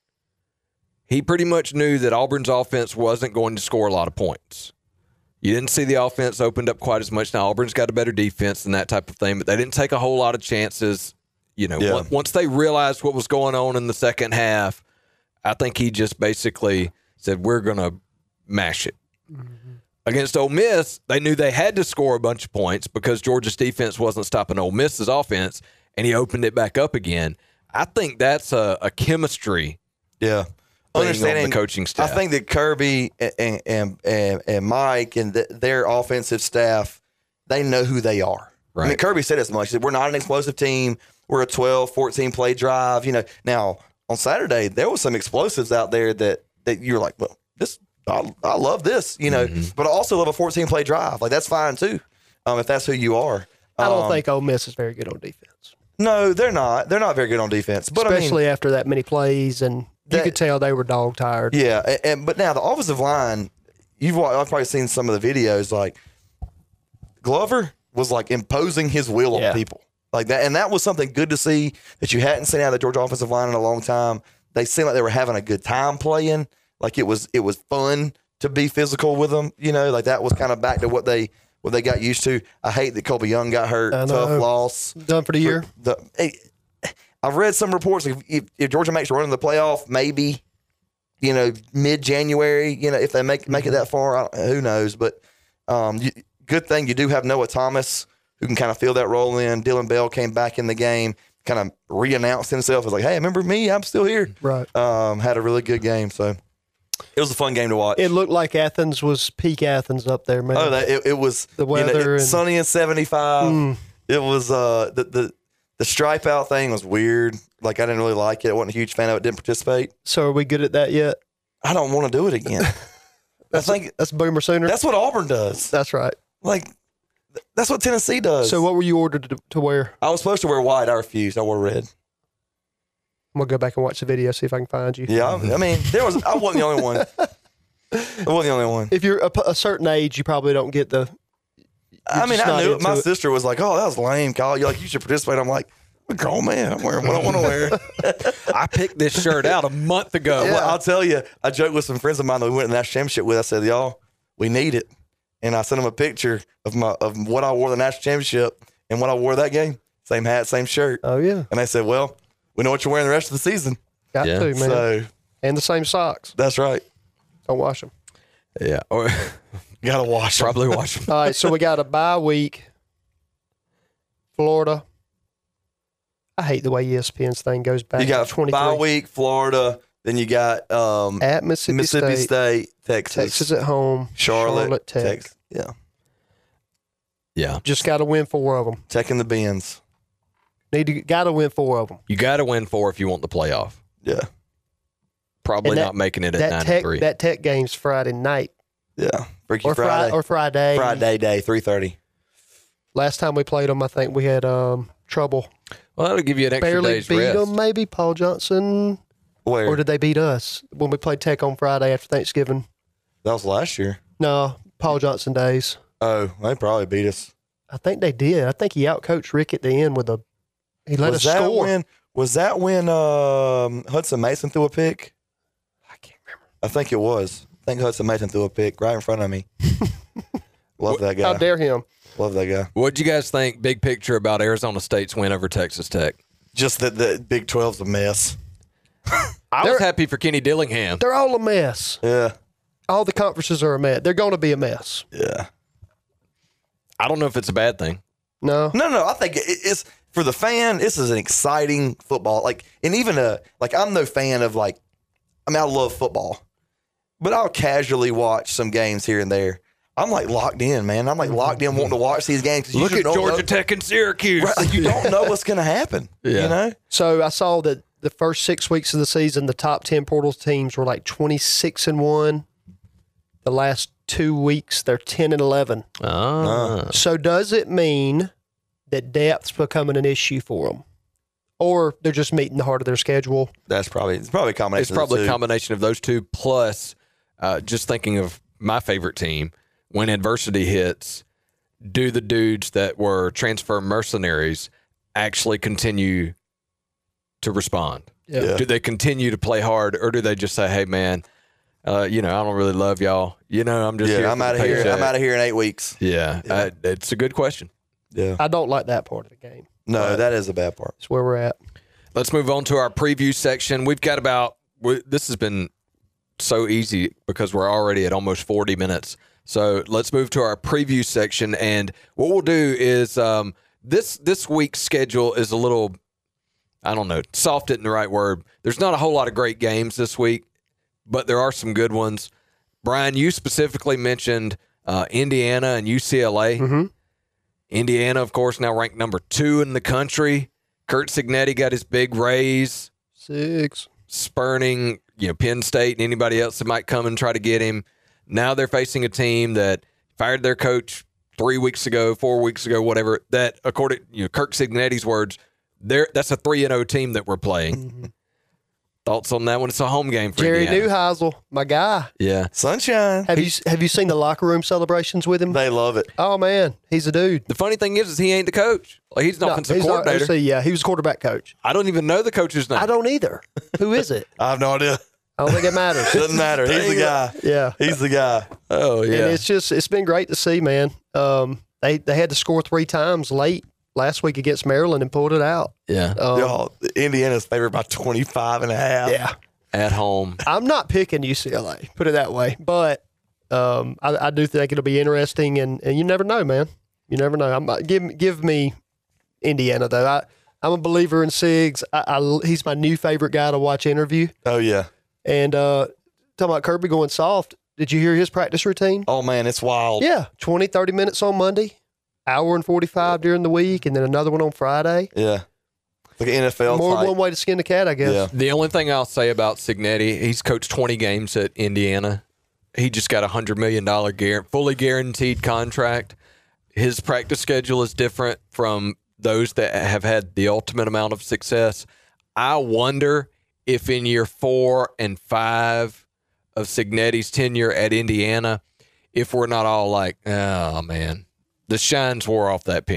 he pretty much knew that Auburn's offense wasn't going to score a lot of points. You didn't see the offense opened up quite as much. Now, Auburn's got a better defense and that type of thing, but they didn't take a whole lot of chances. You know, Yeah. on- once they realized what was going on in the second half, I think he just basically said, we're going to mash it. Against Ole Miss, they knew they had to score a bunch of points because Georgia's defense wasn't stopping Ole Miss's offense, and he opened it back up again. I think that's a, a chemistry Yeah. thing Understanding on the coaching staff. I think that Kirby and and, and, and Mike and the, their offensive staff, they know who they are. I mean, Right. Kirby said as much. He said, we're not an explosive team. We're a twelve, fourteen play drive. You know, now on Saturday, there was some explosives out there that, that you're like, well, this, I, I love this, you know, Mm-hmm. but I also love a fourteen play drive. Like, that's fine too, um, if that's who you are. I don't Um, think Ole Miss is very good on defense, No, they're not. They're not very good on defense. But especially I mean, after that many plays, and you That- could tell they were dog tired. yeah. And, and but now the offensive line, you've wa- I've probably seen some of the videos. Like Glover was like imposing his will Yeah. on people like that, and that was something good to see that you hadn't seen out of the Georgia offensive line in a long time. They seemed like they were having a good time playing. Like it was, it was fun to be physical with them. You know, like that was kind of back to what they what they got used to. I hate that Colby Young got hurt. I Tough know. loss. Done for the year. The, hey, I've read some reports. If, if, if Georgia makes a run in the playoff, maybe you know mid January. You know if they make make it that far, I don't, who knows? But um, you, good thing you do have Noah Thomas who can kind of fill that role in. Dylan Bell came back in the game, kind of re-announced himself as like, "Hey, remember me? I'm still here." Right. Um, had a really good game, so it was a fun game to watch. It looked like Athens was peak Athens up there, man. Oh, that, it, it was The you know, weather it- and- sunny and seventy-five. Mm. It was uh the, the the stripe out thing was weird. Like I didn't really like it. I wasn't a huge fan of it. Didn't participate. So are we good at that yet? I don't want to do it again. I think That's Boomer Sooner. that's what Auburn does. That's right. Like th- that's what Tennessee does. So what were you ordered to, to wear? I was supposed to wear white. I refused. I wore red. I'm gonna go back and watch the video, see if I can find you. Yeah, I, I mean there was. I wasn't the only one. I wasn't the only one. If you're a, a certain age, you probably don't get the. I mean, just I not knew it. into My it. sister was like, "Oh, that was lame, Kyle. You're like, you should participate." I'm like, I'm a grown man. I'm wearing what I want to wear. I picked this shirt out a month ago. Well, I'll tell you, I joked with some friends of mine that we went to the national championship with. I said, y'all, we need it. And I sent them a picture of my of what I wore the national championship and what I wore that game. Same hat, same shirt. Oh, yeah. And they said, well, we know what you're wearing the rest of the season. Got Yeah. to, man. So And the same socks. that's right. Don't wash them. Yeah. Or Got to wash 'em. probably watch them. All right, so we got a bye week. Florida. I hate the way E S P N's thing goes back. You got to twenty-three. bye week, Florida. Then you got um, At Mississippi, Mississippi State, State, Texas, Texas at home, Charlotte, Tech. Texas. Yeah, Yeah. Just got to win four of them. checking the bins. Need to got to win four of them. You got to win four if you want the playoff. Yeah, Probably And that- not making it at That nine tech and three. that Tech game's Friday night yeah. Freaky or Friday. Friday or Friday. Friday day, three thirty. Last time we played them, I think we had um, trouble. well, that'll give you an extra Barely day's beat rest. them, maybe Paul Johnson, Where? or did they beat us when we played Tech on Friday after Thanksgiving? That was last year. No, Paul Johnson days. Oh, they probably beat us. I think they did. I think he outcoached Rick at the end with a. He let was us that score. when? Was that when um, Hudson Mason threw a pick? I can't remember. I think it was. I think Hudson Mason threw a pick right in front of me. Love that How guy. dare him? Love that guy. What'd you guys think, big picture, about Arizona State's win over Texas Tech? Just that the Big twelve's a mess. I They're- was happy for Kenny Dillingham. They're all a mess. Yeah, All the conferences are a mess. They're going to be a mess. yeah. I don't know if it's a bad thing. No. No, no. I think it, it's for the fan. This is an exciting football. Like, and even a like, I'm no fan of like. I mean, I love football, but I'll casually watch some games here and there. I'm like locked in, man. I'm like locked in, wanting to watch these games. 'cause you Look just at don't Georgia know- Tech and Syracuse. Right, like, you don't know what's going to happen. Yeah. You know. So I saw that the first six weeks of the season, the top ten portals teams were like twenty-six and one. The last two weeks, they're ten and eleven. Ah. So does it mean that depth's becoming an issue for them, or they're just meeting the heart of their schedule? That's probably it's probably a combination. It's of the probably a two. combination of those two, plus uh, just thinking of my favorite team. When adversity hits, do the dudes that were transfer mercenaries actually continue to respond? Yeah. Do they continue to play hard, or do they just say, hey, man, uh, you know, I don't really love y'all. You know, I'm just here Yeah, I'm for out the of here. paycheck." I'm out of here in eight weeks. Yeah, Uh, it's a good question. Yeah. I don't like that part of the game. No, that is a bad part. That's where we're at. Let's move on to our preview section. We've got about, we, this has been so easy because we're already at almost forty minutes. So let's move to our preview section. And what we'll do is um, this this week's schedule is a little, I don't know, soft isn't the right word. There's not a whole lot of great games this week, but there are some good ones. Brian, you specifically mentioned uh, Indiana and U C L A. Mm-hmm. Indiana, of course, now ranked number two in the country. Kurt Signetti got his big raise, Six. spurning, you know, Penn State and anybody else that might come and try to get him. Now they're facing a team that fired their coach three weeks ago, four weeks ago, whatever. That, according to you know, Kirk Signetti's words, they're, that's a three and oh team that we're playing. Mm-hmm. Thoughts on that one? It's a home game for Jerry Indiana. Neuheisel, my guy. Yeah. Sunshine. Have you have you seen the locker room celebrations with him? They love it. Oh man, he's a dude. The funny thing is, is he ain't the coach. Like, he's an No, offensive he's not- coordinator. see, yeah, he was a quarterback coach. I don't even know the coach's name. I don't either. Who is it? I have no idea. I don't think it matters. Doesn't matter. He's the guy. Yeah. He's the guy. Oh, yeah. And it's just it's been great to see, man. Um, they they had to score three times late last week against Maryland and pulled it out. yeah. Um, Y'all, Indiana's favored by twenty-five and a half. yeah, At home. I'm not picking U C L A, put it that way, but um, I, I do think it'll be interesting, and, and you never know, man. You never know. I'm uh, give give me Indiana though. I I'm a believer in Siggs. I, I he's my new favorite guy to watch interview. Oh, yeah. And uh, talking about Kirby going soft. Did you hear his practice routine? Oh, man, it's wild. Yeah, twenty, thirty minutes on Monday, hour and forty-five during the week, and then another one on Friday. Yeah. Like an N F L More type. than one way to skin the cat, I guess. Yeah. The only thing I'll say about Signetti, he's coached twenty games at Indiana. He just got a one hundred million dollars guar- fully guaranteed contract. His practice schedule is different from those that have had the ultimate amount of success. I wonder if in year four and five of Signetti's tenure at Indiana, if we're not all like, oh, man, the shines wore off that penny.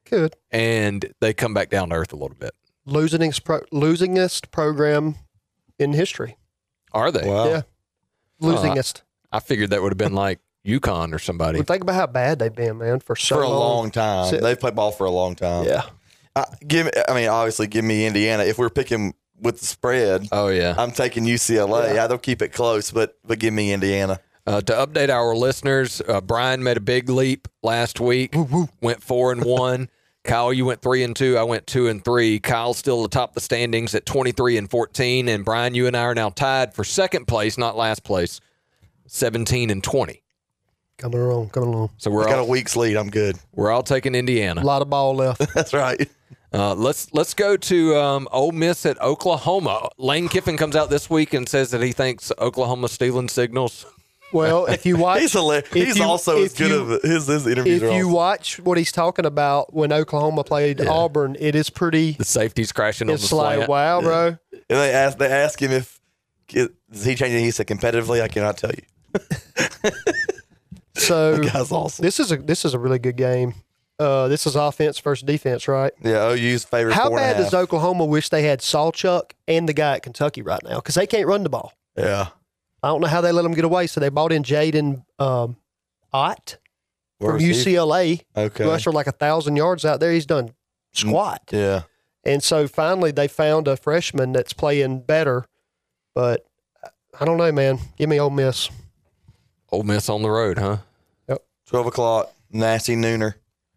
Could. and they come back down to earth a little bit. Losingest, pro- losingest program in history. Are they? Wow. Yeah. Losingest. I figured that would have been like UConn or somebody. Well, think about how bad they've been, man, for so For a long. long time. So- They've played ball for a long time. Yeah. I, give me, I mean, obviously, give me Indiana. If we're picking with the spread, Oh yeah. I'm taking U C L A. Yeah. Yeah, they'll keep it close, but but give me Indiana. Uh, to update our listeners, uh, Brian made a big leap last week. Went four and one. Kyle, you went three and two. I went two and three. Kyle's still atop the standings at twenty-three and fourteen, and Brian, you and I are now tied for second place, not last place, seventeen and twenty. Coming along, coming along. So I we're got a all week's lead. I'm good. we're all taking A Indiana. lot of ball left. That's right. Uh, let's let's go to um, Ole Miss at Oklahoma. Lane Kiffin comes out this week and says that he thinks Oklahoma's stealing signals. Well, if you watch, He's hilarious. if He's you- also as if good you- of his his interviews. if are you awesome. watch what he's talking about when Oklahoma played Auburn, it is pretty. The safety's crashing on the It's like, slant. wow, bro. And they ask they ask him if is he changing. He said competitively. I cannot tell you. So Guy's awesome. this is a this is a really good game. Uh, this is offense versus defense, right? Yeah, O U's favorite. How four and a bad does half. Oklahoma wish they had Sawchuck and the guy at Kentucky right now? Because they can't run the ball. Yeah. I don't know how they let them get away. So they bought in Jaden um, Ott from Where's he? U C L A, Okay. who rushed for like a thousand yards out there. He's done squat. Yeah. And so finally they found a freshman that's playing better. But I don't know, man. Give me Ole Miss. Ole Miss on the road, huh? Twelve o'clock. Nasty nooner.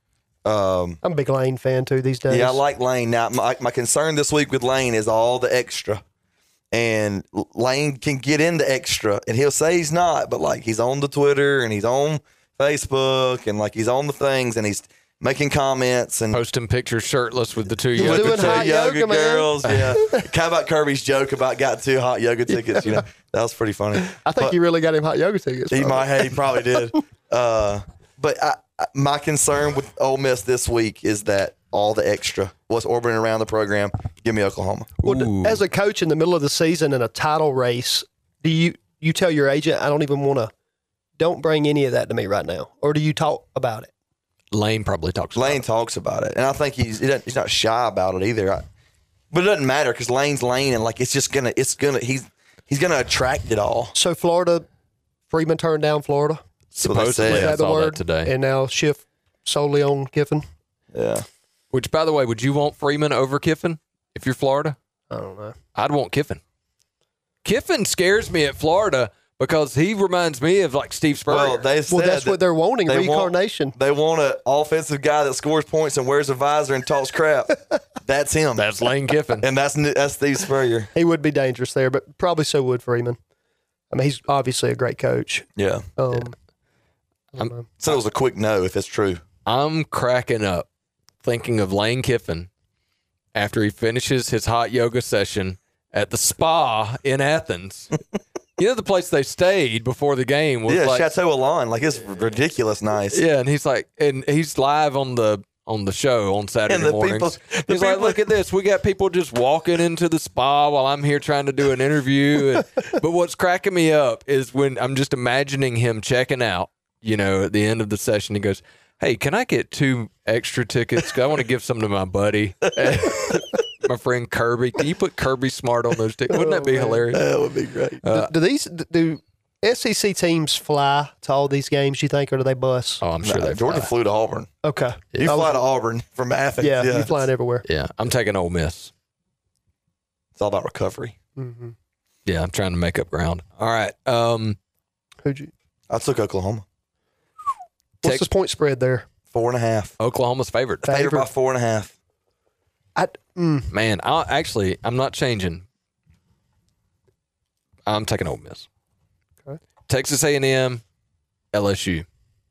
Um. I'm a big Lane fan too these days. Yeah, I like Lane. Now, my, my concern this week with Lane is all the extra. And Lane can get into extra, and he'll say he's not, but like he's on the Twitter and he's on Facebook and like he's on the things and he's making comments and Posting pictures shirtless with the two He's yoga doing with the hot two yoga, yoga, man. girls. Yeah. How about Kirby's joke about got two hot yoga tickets? You know, that was pretty funny. I think But- you really got him hot yoga tickets. He bro. might have. He probably did. Uh, but I, I, my concern with Ole Miss this week is that all the extra, what's orbiting around the program, give me Oklahoma. Well, d- Ooh. as a coach in the middle of the season in a title race, do you you tell your agent, I don't even want to, don't bring any of that to me right now, or do you talk about it? Lane probably talks about Lane it. talks about it, and I think he's he doesn't- he's not shy about it either. I, but it doesn't matter because Lane's Lane, and like it's just gonna it's gonna he's he's gonna attract it all. So Florida, Freeman turned down Florida. what they Supposedly, said. I Is that the saw word? that today. And now shift solely on Kiffin. Yeah, Which, by the way, would you want Freeman over Kiffin if you're Florida? I don't know. I'd want Kiffin. Kiffin scares me at Florida because he reminds me of like Steve Spurrier. well they said Well, that's that what they're wanting, they want- reincarnation. They want an offensive guy that scores points and wears a visor and talks crap. That's him. That's Lane Kiffin. and that's that's Steve Spurrier. He would be dangerous there, but probably so would Freeman. I mean, he's obviously a great coach. Yeah. Um, I don't know. So it was a quick no if it's true. I'm cracking up thinking of Lane Kiffin after he finishes his hot yoga session at the spa in Athens. You know, the place they stayed before the game was Yeah, like, Chateau Alon. Like it's ridiculous nice. yeah, and he's like, and he's live on the on the show on Saturday And the mornings. people- the he's like, people- look at this, we got people just walking into the spa while I'm here trying to do an interview. And, but what's cracking me up is when I'm just imagining him checking out. You know, at the end of the session, he goes, "Hey, can I get two extra tickets? 'Cause I want to give some to my buddy." My friend Kirby. Can you put Kirby Smart on those tickets? Wouldn't that be Oh, man. hilarious? That would be great. Uh, do, do these do S E C teams fly to all these games? You think, or do they bus? Oh, I'm sure No, they Georgia fly. flew to Auburn. Okay, You I was- fly to Auburn from Athens. yeah, Yeah, you're flying everywhere. Yeah, I'm taking Ole Miss. It's all about recovery. Mm-hmm. Yeah, I'm trying to make up ground. All right. Um, Who'd you? I took Oklahoma. What's Tex- the point spread there? Four and a half. Oklahoma's favored. Favorite. Favored by four and a half. I mm, Man, I'll, actually, I'm not changing. I'm taking Ole Miss. Okay. Texas A and M, L S U.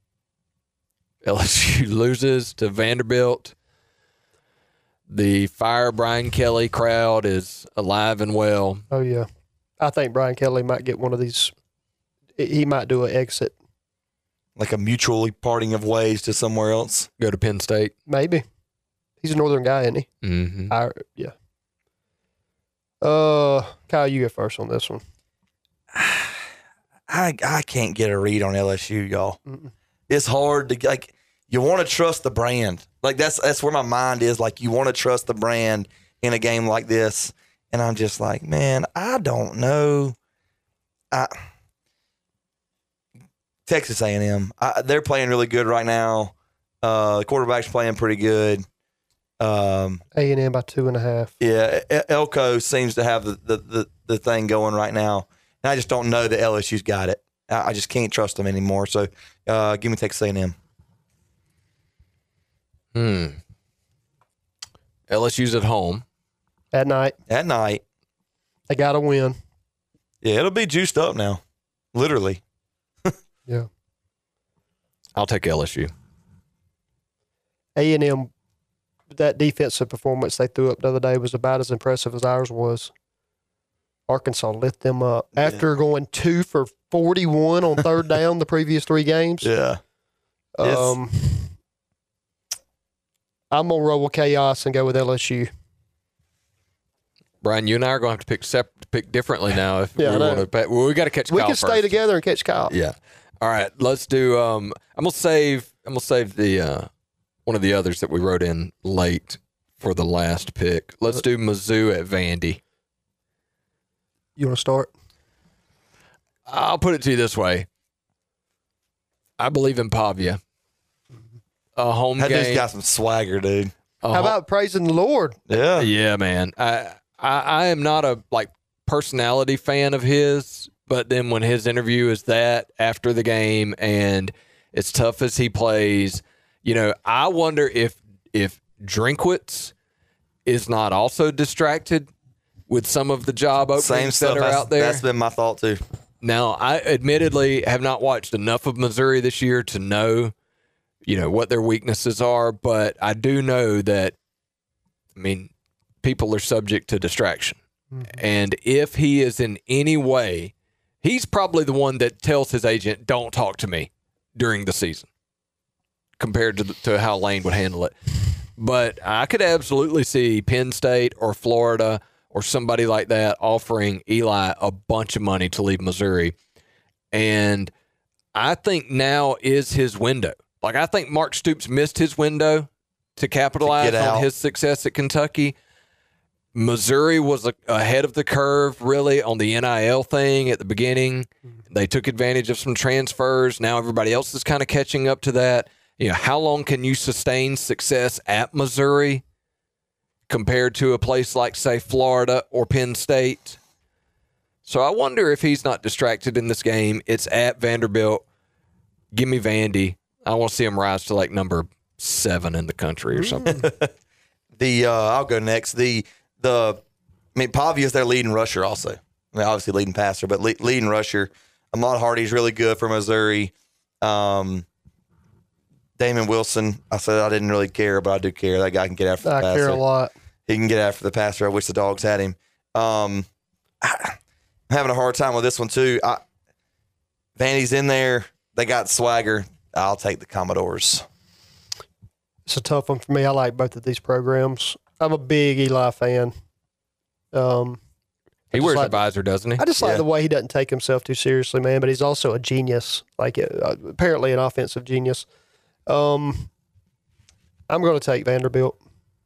L S U loses to Vanderbilt. The Fire Brian Kelly crowd is alive and well. oh yeah, I think Brian Kelly might get one of these. He might do an exit, Like a mutually parting of ways to somewhere else. Go to Penn State. maybe. He's a northern guy, isn't he? Mm-hmm. I, yeah. Uh, Kyle, you go first on this one. I I can't get a read on L S U, y'all. Mm-mm. It's hard to like. you want to trust the brand. Like that's that's where my mind is. Like you want to trust the brand in a game like this, and I'm just like, man, I don't know. I, Texas A and M, I, they're playing really good right now. Uh, the quarterback's playing pretty good. Um, A and M by two and a half. Yeah, Elko seems to have the, the, the, the thing going right now, and I just don't know that L S U's got it. I, I just can't trust them anymore. So, uh, give me Texas A and M. Hmm. L S U's at home At night. At night. They got to win. Yeah, it'll be juiced up now, literally. Yeah. I'll take L S U. A and M, that defensive performance they threw up the other day was about as impressive as ours was. Arkansas lit them up. Yeah. After going two for forty-one on third down the previous three games. Yeah. Um, I'm going to roll with chaos and go with L S U. Brian, you and I are going to have to pick sep- pick differently now. If Yeah, I we know. want to, well, we got to catch. We Kyle can stay first. together and catch Kyle. Yeah. All right. Let's do. Um, I'm gonna save. I'm gonna save the uh, one of the others that we wrote in late for the last pick. Let's do Mizzou at Vandy. You want to start? I'll put it to you this way. I believe in Pavia. A home That dude's game. got some swagger, dude. a How ho- about praising the Lord? Yeah. Yeah, man. I, I I am not a like personality fan of his, but then when his interview is that after the game and as tough as he plays, you know, I wonder if if Drinkwitz is not also distracted with some of the job openings Same that stuff. are That's, out there. that's been my thought, too. Now, I admittedly have not watched enough of Missouri this year to know, you know, what their weaknesses are, but I do know that, I mean, people are subject to distraction. Mm-hmm. And if he is in any way, he's probably the one that tells his agent, don't talk to me during the season compared to, the, to how Lane would handle it. But I could absolutely see Penn State or Florida or somebody like that offering Eli a bunch of money to leave Missouri. And I think now is his window. Like, I think Mark Stoops missed his window to capitalize To get on out. his success at Kentucky. Missouri was a, ahead of the curve, really, on the N I L thing at the beginning. They took advantage of some transfers. Now everybody else is kind of catching up to that. You know, how long can you sustain success at Missouri compared to a place like, say, Florida or Penn State? So I wonder if he's not distracted in this game. It's at Vanderbilt. Give me Vandy. I want to see him rise to like number seven in the country or something. The uh, I'll go next. The the I mean Pavia's their leading rusher also. I mean, obviously leading passer, but le- leading rusher. Ahmad Hardy's really good for Missouri. Um, Damon Wilson. I said I didn't really care, but I do care. That guy can get after the I passer. care a lot. He can get after the passer. I wish the Dogs had him. Um, I, I'm having a hard time with this one too. I, Vandy's in there. They got swagger. I'll take the Commodores. It's a tough one for me. I like both of these programs. I'm a big Eli fan. Um, He I just wears like- a visor, doesn't he? I just like Yeah. the way he doesn't take himself too seriously, man. But he's also a genius, like uh, apparently an offensive genius. Um, I'm going to take Vanderbilt.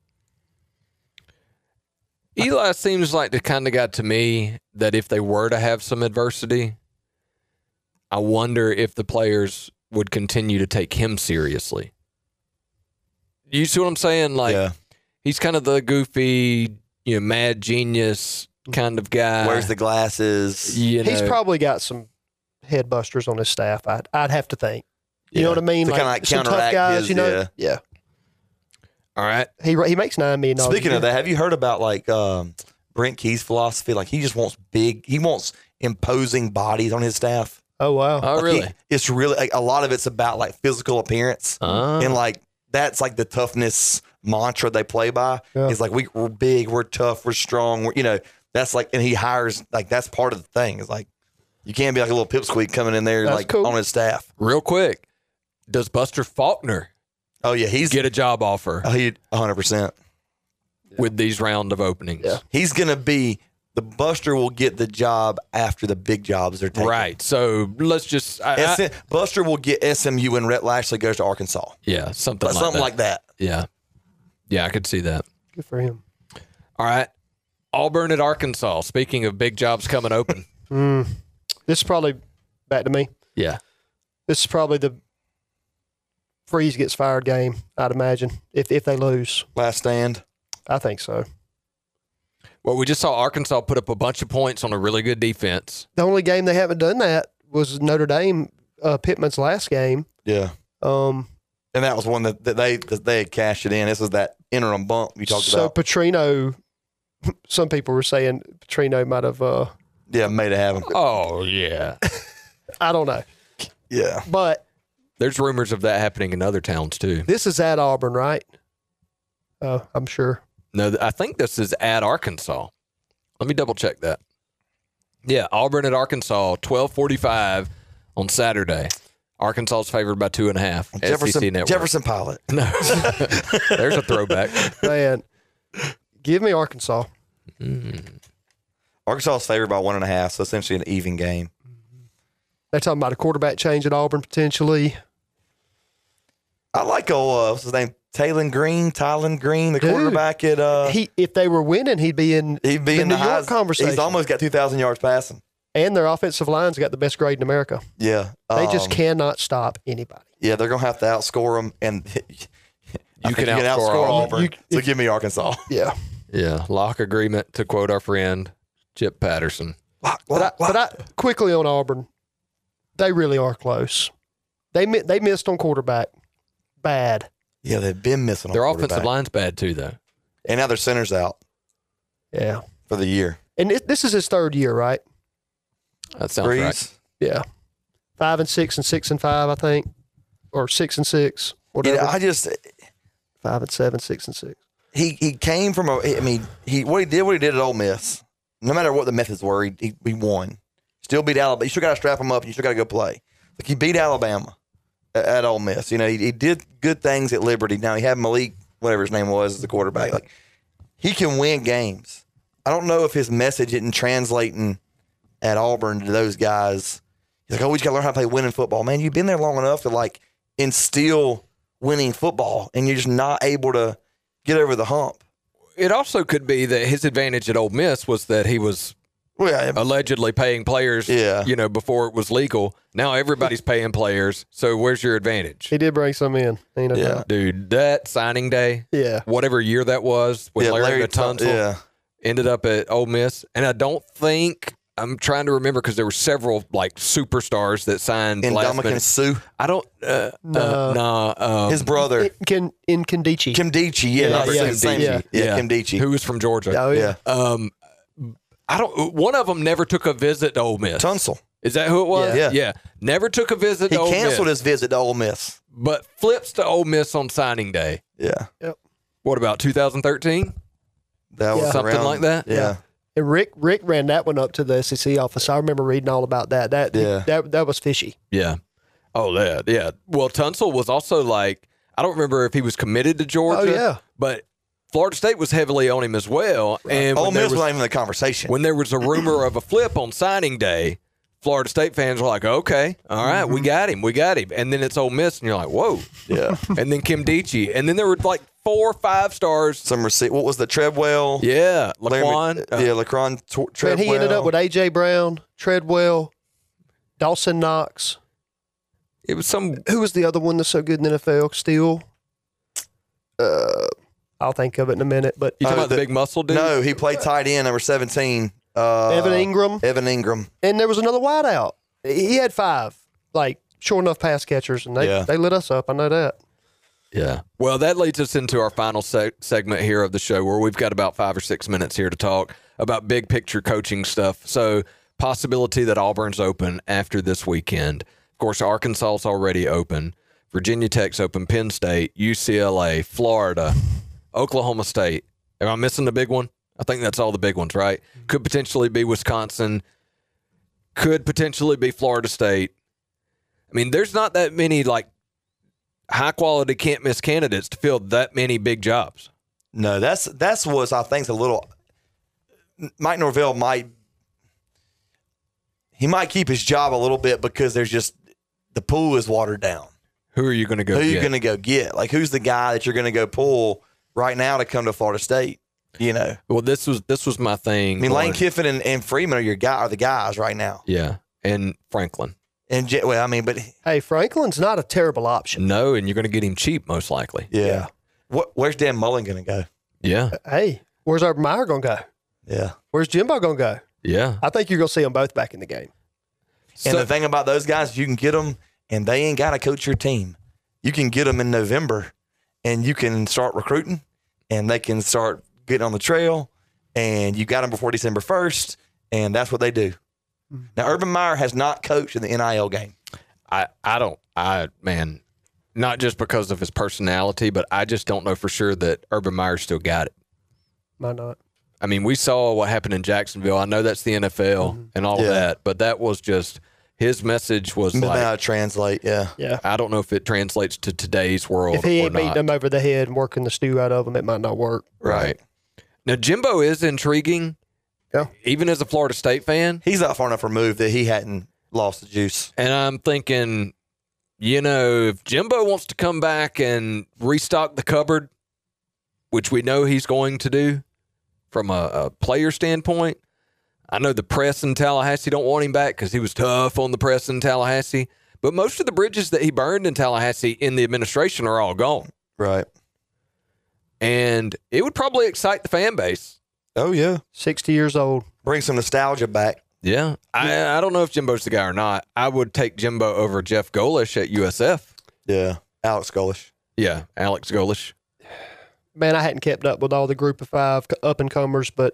Eli seems like the kind of guy to me that if they were to have some adversity, I wonder if the players would continue to take him seriously. You see what I'm saying? Like, yeah. he's kind of the goofy, you know, mad genius kind of guy. Wears the glasses. You He's know, probably got some head busters on his staff. I'd, I'd have to think. You know what I mean? To kinda like some tough counteract guys. his- you know, yeah. yeah. all right. He he makes nine million dollars. Speaking of that, have you heard about like um, Brent Key's philosophy? Like he just wants big, he wants imposing bodies on his staff. Oh wow. Oh, Like, really? he- it's really like, a lot of it's about like physical appearance, Uh, and like that's like the toughness mantra they play by. Yeah. It's like we, we're big, we're tough, we're strong. We're, you know, that's like, and he hires like that's part of the thing. It's like you can't be like a little pipsqueak coming in there That's like cool. on his staff. real quick, does Buster Faulkner Oh yeah, he's get a job offer oh, he one hundred percent. with these round of openings? Yeah. He's gonna be the Buster will get the job after the big jobs are taken. Right. So let's just I, I, S- Buster will get S M U when Rhett Lashley goes to Arkansas. yeah, something like Something that. like that. Yeah. Yeah, I could see that. Good for him. All right. Auburn at Arkansas. Speaking of big jobs coming open. Mm. This is probably back to me. Yeah. This is probably the Freeze gets fired game, I'd imagine, if if they lose. Last stand. I think so. Well, we just saw Arkansas put up a bunch of points on a really good defense. The only game they haven't done that was Notre Dame, uh, Pittman's last game. Yeah. Um, And that was one that, that they that they had cashed it in. This was that interim bump you talked so about. Petrino, some people were saying Petrino might have, uh, Yeah, made it happen. Oh, yeah. I don't know. Yeah. But There's rumors of that happening in other towns, too. this is at Auburn, right? Oh, I'm sure. No, I think this is at Arkansas. Let me double check that. Yeah, Auburn at Arkansas, twelve forty-five on Saturday. Arkansas is favored by two and a half. S E C Jefferson Network. Jefferson Pilot. No. There's a throwback. Man, give me Arkansas. Arkansas is favored by one and a half, so essentially an even game. They're talking about a quarterback change at Auburn potentially. I like old uh, what's his name? Talon Green, Tylen Green, the Dude, quarterback at uh he, if they were winning, he'd be in he'd be the in New the York highs. conversation. He's almost got two thousand yards passing. And their offensive line's got the best grade in America. Yeah. They just um, cannot stop anybody. Yeah, they're gonna have to outscore them, and I You think can outscore Auburn. You- so if- give me Arkansas. Yeah. Yeah, lock agreement, to quote our friend Chip Patterson. Lock, But I, lock, but lock. I quickly on Auburn, they really are close. They mi- they missed on quarterback, bad. Yeah, they've been missing on Their quarterback. offensive line's bad, too, though. and now their center's out Yeah, for the year. and it, this is his third year, right? That sounds Breeze. right. Yeah, five and six and six and five, I think, or six and six, whatever. Yeah, I just five and seven, six and six. he he came from a. I mean, he what he did what he did at Ole Miss. No matter what the methods were, he he, he won. Still beat Alabama. You still got to strap him up. And you still got to go play. Like he beat Alabama at, at Ole Miss. You know, he, he did good things at Liberty. Now he had Malik, whatever his name was, as the quarterback. Like he can win games. I don't know if his message isn't translating at Auburn to those guys. He's like, oh, we just got to learn how to play winning football. Man, you've been there long enough to like instill winning football, and you're just not able to get over the hump. It also could be that his advantage at Ole Miss was that he was Well, yeah, allegedly paying players, Yeah. you know, before it was legal. Now everybody's paying players. So where's your advantage? He did bring some in. Ain't no Yeah. doubt. Dude, that signing day, Yeah. whatever year that was, when yeah, Larry, Larry Tunsil Tun- yeah. ended up at Ole Miss. And I don't think, I'm trying to remember because there were several like superstars that signed And last Dominican minute. Sue, I don't, uh, No. uh, nah, um, his brother, In, Kin- in Kandichi. Kim Dichie. Yeah, Yeah, not the yeah, same, same. yeah. Yeah, Kim Dichie. who was from Georgia. Oh, yeah. yeah. Um, I don't. One of them never took a visit to Ole Miss. Tunsil. Is that who it was? Yeah. yeah. Never took a visit He to Ole canceled Miss, his visit to Ole Miss. but flips to Ole Miss on signing day. Yeah. What about two thousand thirteen? That was Yeah. Something around- like that? Yeah. And Rick Rick ran that one up to the S E C office. I remember reading all about that. That Yeah. that that was fishy. Yeah. Oh, yeah. Yeah. Well, Tunsil was also like, I don't remember if he was committed to Georgia. Oh, yeah. But Florida State was heavily on him as well. And Ole when there Miss was was, not even in the conversation. when there was a rumor of a flip on signing day, Florida State fans were like, okay, all right, we got him. We got him. And then it's Ole Miss, and you're like, whoa. yeah. And then Kim Dichie. And then there were like four five stars. Some receipt. What was the Treadwell? Yeah. Larry- Laquan. uh, yeah, Laquan T- Man, Treadwell. he ended up with A J Brown, Treadwell, Dawson Knox. It was some. Who was the other one that's so good in the N F L still? Uh, I'll think of it in a minute. But You talking Oh, about the, the- big muscle dude? No, he played tight end, number seventeen. Uh, Evan Ingram, Evan Ingram. and there was another wideout. He had five, like short enough pass catchers, and they Yeah. they lit us up. I know that. Yeah. Well, that leads us into our final seg- segment here of the show where we've got about five or six minutes here to talk about big picture coaching stuff. So, possibility that Auburn's open after this weekend. Of course, Arkansas's already open. Virginia Tech's open. Penn State, U C L A, Florida, Oklahoma State. Am I missing the big one? I think that's all the big ones, right? Could potentially be Wisconsin. Could potentially be Florida State. I mean, there's not that many, like, high quality can't miss candidates to fill that many big jobs. No, that's that's was I think a little Mike Norvell might he might keep his job a little bit because there's just the pool is watered down. Who are you going to go Who are you get? going to go get? Like, who's the guy that you're going to go pull right now to come to Florida State? You know, Well, this was this was my thing. I mean, Lane going- Kiffin and, and Freeman are your guy are the guys right now. Yeah, and Franklin. And J- well, I mean, but Hey, Franklin's not a terrible option. No, and you're going to get him cheap, most likely. yeah, Yeah. what? Where's Dan Mullen going to go? Yeah, Hey, where's Urban Meyer going to go? Yeah. Where's Jimbo going to go? yeah. I think you're going to see them both back in the game. And So- the thing about those guys, you can get them, and they ain't got to coach your team. You can get them in November, and you can start recruiting, and they can start getting on the trail, and you got them before December first, and that's what they do. Now, Urban Meyer has not coached in the N I L game. I, I don't, I, man, not just because of his personality, but I just don't know for sure that Urban Meyer still got it. Might not. I mean, we saw what happened in Jacksonville. I know that's the N F L and all Yeah. of that, but that was just, his message was Didn't know how like, to translate, yeah. Yeah. I don't know if it translates to today's world If he or ain't beating not. them over the head and working the stew out of them, it might not work. Right. Now, Jimbo is intriguing, Yeah. even as a Florida State fan. He's not far enough removed that he hadn't lost the juice. And I'm thinking, you know, if Jimbo wants to come back and restock the cupboard, which we know he's going to do from a, a player standpoint, I know the press in Tallahassee don't want him back because he was tough on the press in Tallahassee. But most of the bridges that he burned in Tallahassee in the administration are all gone. Right. And it would probably excite the fan base. Oh, yeah. sixty years old. Bring some nostalgia back. Yeah. I, I don't know if Jimbo's the guy or not. I would take Jimbo over Jeff Golish at U S F. Yeah. Alex Golish. Yeah, Alex Golish. Man, I hadn't kept up with all the group of five up and comers, but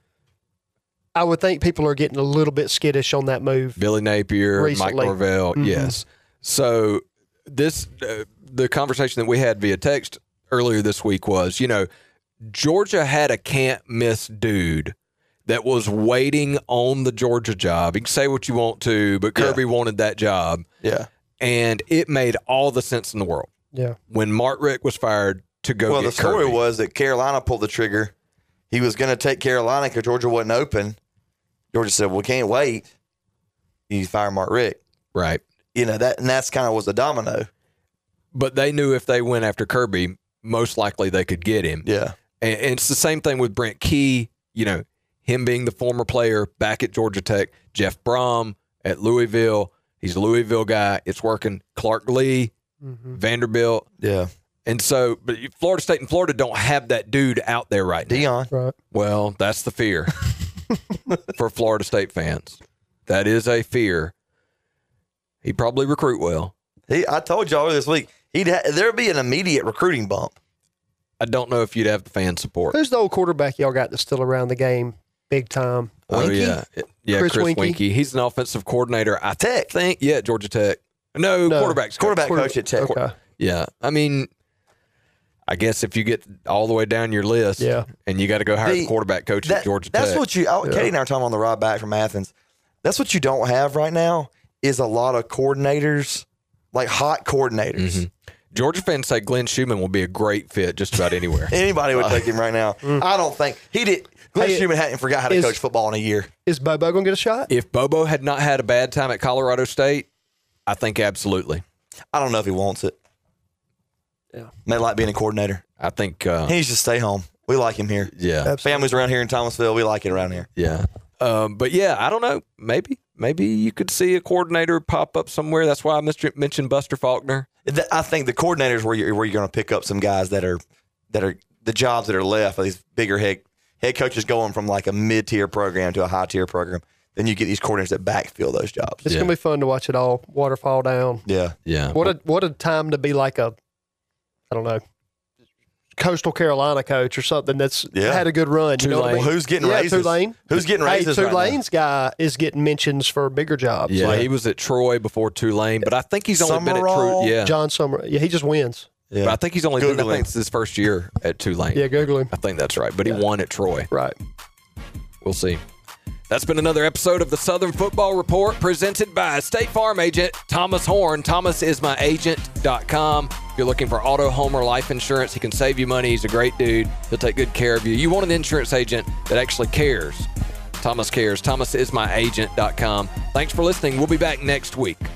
I would think people are getting a little bit skittish on that move. Billy Napier, Recently. Mike Norvell. Mhm. Yes. So this uh, the conversation that we had via text earlier this week was, you know, Georgia had a can't miss dude that was waiting on the Georgia job. You can say what you want to, but Yeah. Kirby wanted that job, Yeah. and it made all the sense in the world Yeah. when Mark Richt was fired to go Well, get the story Kirby. was that Carolina pulled the trigger. He was going to take Carolina because Georgia wasn't open. Georgia said, "Well, we can't wait." You fire Mark Richt. Right. You know that, and that's kind of was a domino. But they knew if they went after Kirby, most likely they could get him. Yeah. And, and it's the same thing with Brent Key, you know, him being the former player back at Georgia Tech, Jeff Brom at Louisville. He's a Louisville guy. It's working. Clark Lee, Mm-hmm. Vanderbilt. Yeah. And so, but Florida State and Florida don't have that dude out there right now. Dion. Right. Well, that's the fear for Florida State fans. That is a fear. He probably recruit well. He, I told y'all this week, he'd ha- there'd be an immediate recruiting bump. I don't know if you'd have the fan support. Who's the old quarterback y'all got that's still around the game big time? Oh, Winky? yeah. Yeah, Chris Chris, Winky? Winky. He's an offensive coordinator. I Tech. think, yeah, Georgia Tech. No, No. quarterback's coach. Quarterback Quarter- coach at Tech. Okay. Yeah. I mean, I guess if you get all the way down your list Yeah. and you got to go hire the, The- quarterback coach That- at Georgia that's Tech. what you. I, Yeah. Katie and I were talking on the ride back from Athens. That's what you don't have right now is a lot of coordinators, like hot coordinators. Mhm. Georgia fans say Glenn Schumann will be a great fit just about anywhere. Anybody would take him right now. I don't think he did. Glenn Hey, Schumann hadn't forgot how to is- coach football in a year. Is Bobo going to get a shot? If Bobo had not had a bad time at Colorado State, I think absolutely. I don't know if he wants it. Yeah. May like being a coordinator. I think, uh, He needs to stay home. We like him here. yeah, Absolutely. Families around here in Thomasville, we like it around here. yeah. Um, but yeah, I don't know. Maybe, maybe you could see a coordinator pop up somewhere. That's why I mis- mentioned Buster Faulkner. Th- I think the coordinators where you're where you're going to pick up some guys that are that are the jobs that are left. These bigger head head coaches going from like a mid tier program to a high tier program. Then you get these coordinators that backfill those jobs. It's Yeah. going to be fun to watch it all waterfall down. Yeah, Yeah. What a what a time to be like a, I don't know, Coastal Carolina coach or something that's Yeah. had a good run. You know what I Tulane. mean? who's getting Yeah, raises? Tulane. Who's getting Hey, raises? right now? Tulane's guy is getting mentions for bigger jobs. Yeah, Like he was at Troy before Tulane, but I think he's only been at Summerall, Troy. Yeah, John Summer. Yeah, he just wins. Yeah. but I think he's only been. I Google him. think it's his first year at Tulane. Yeah, Google him. I think that's right. But he Yeah. won at Troy. Right. We'll see. That's been another episode of the Southern Football Report presented by State Farm agent Thomas Horn. Thomas is my agent dot com. If you're looking for auto, home, or life insurance, he can save you money. He's a great dude. He'll take good care of you. You want an insurance agent that actually cares. Thomas cares. Thomas is my agent dot com. Thanks for listening. We'll be back next week.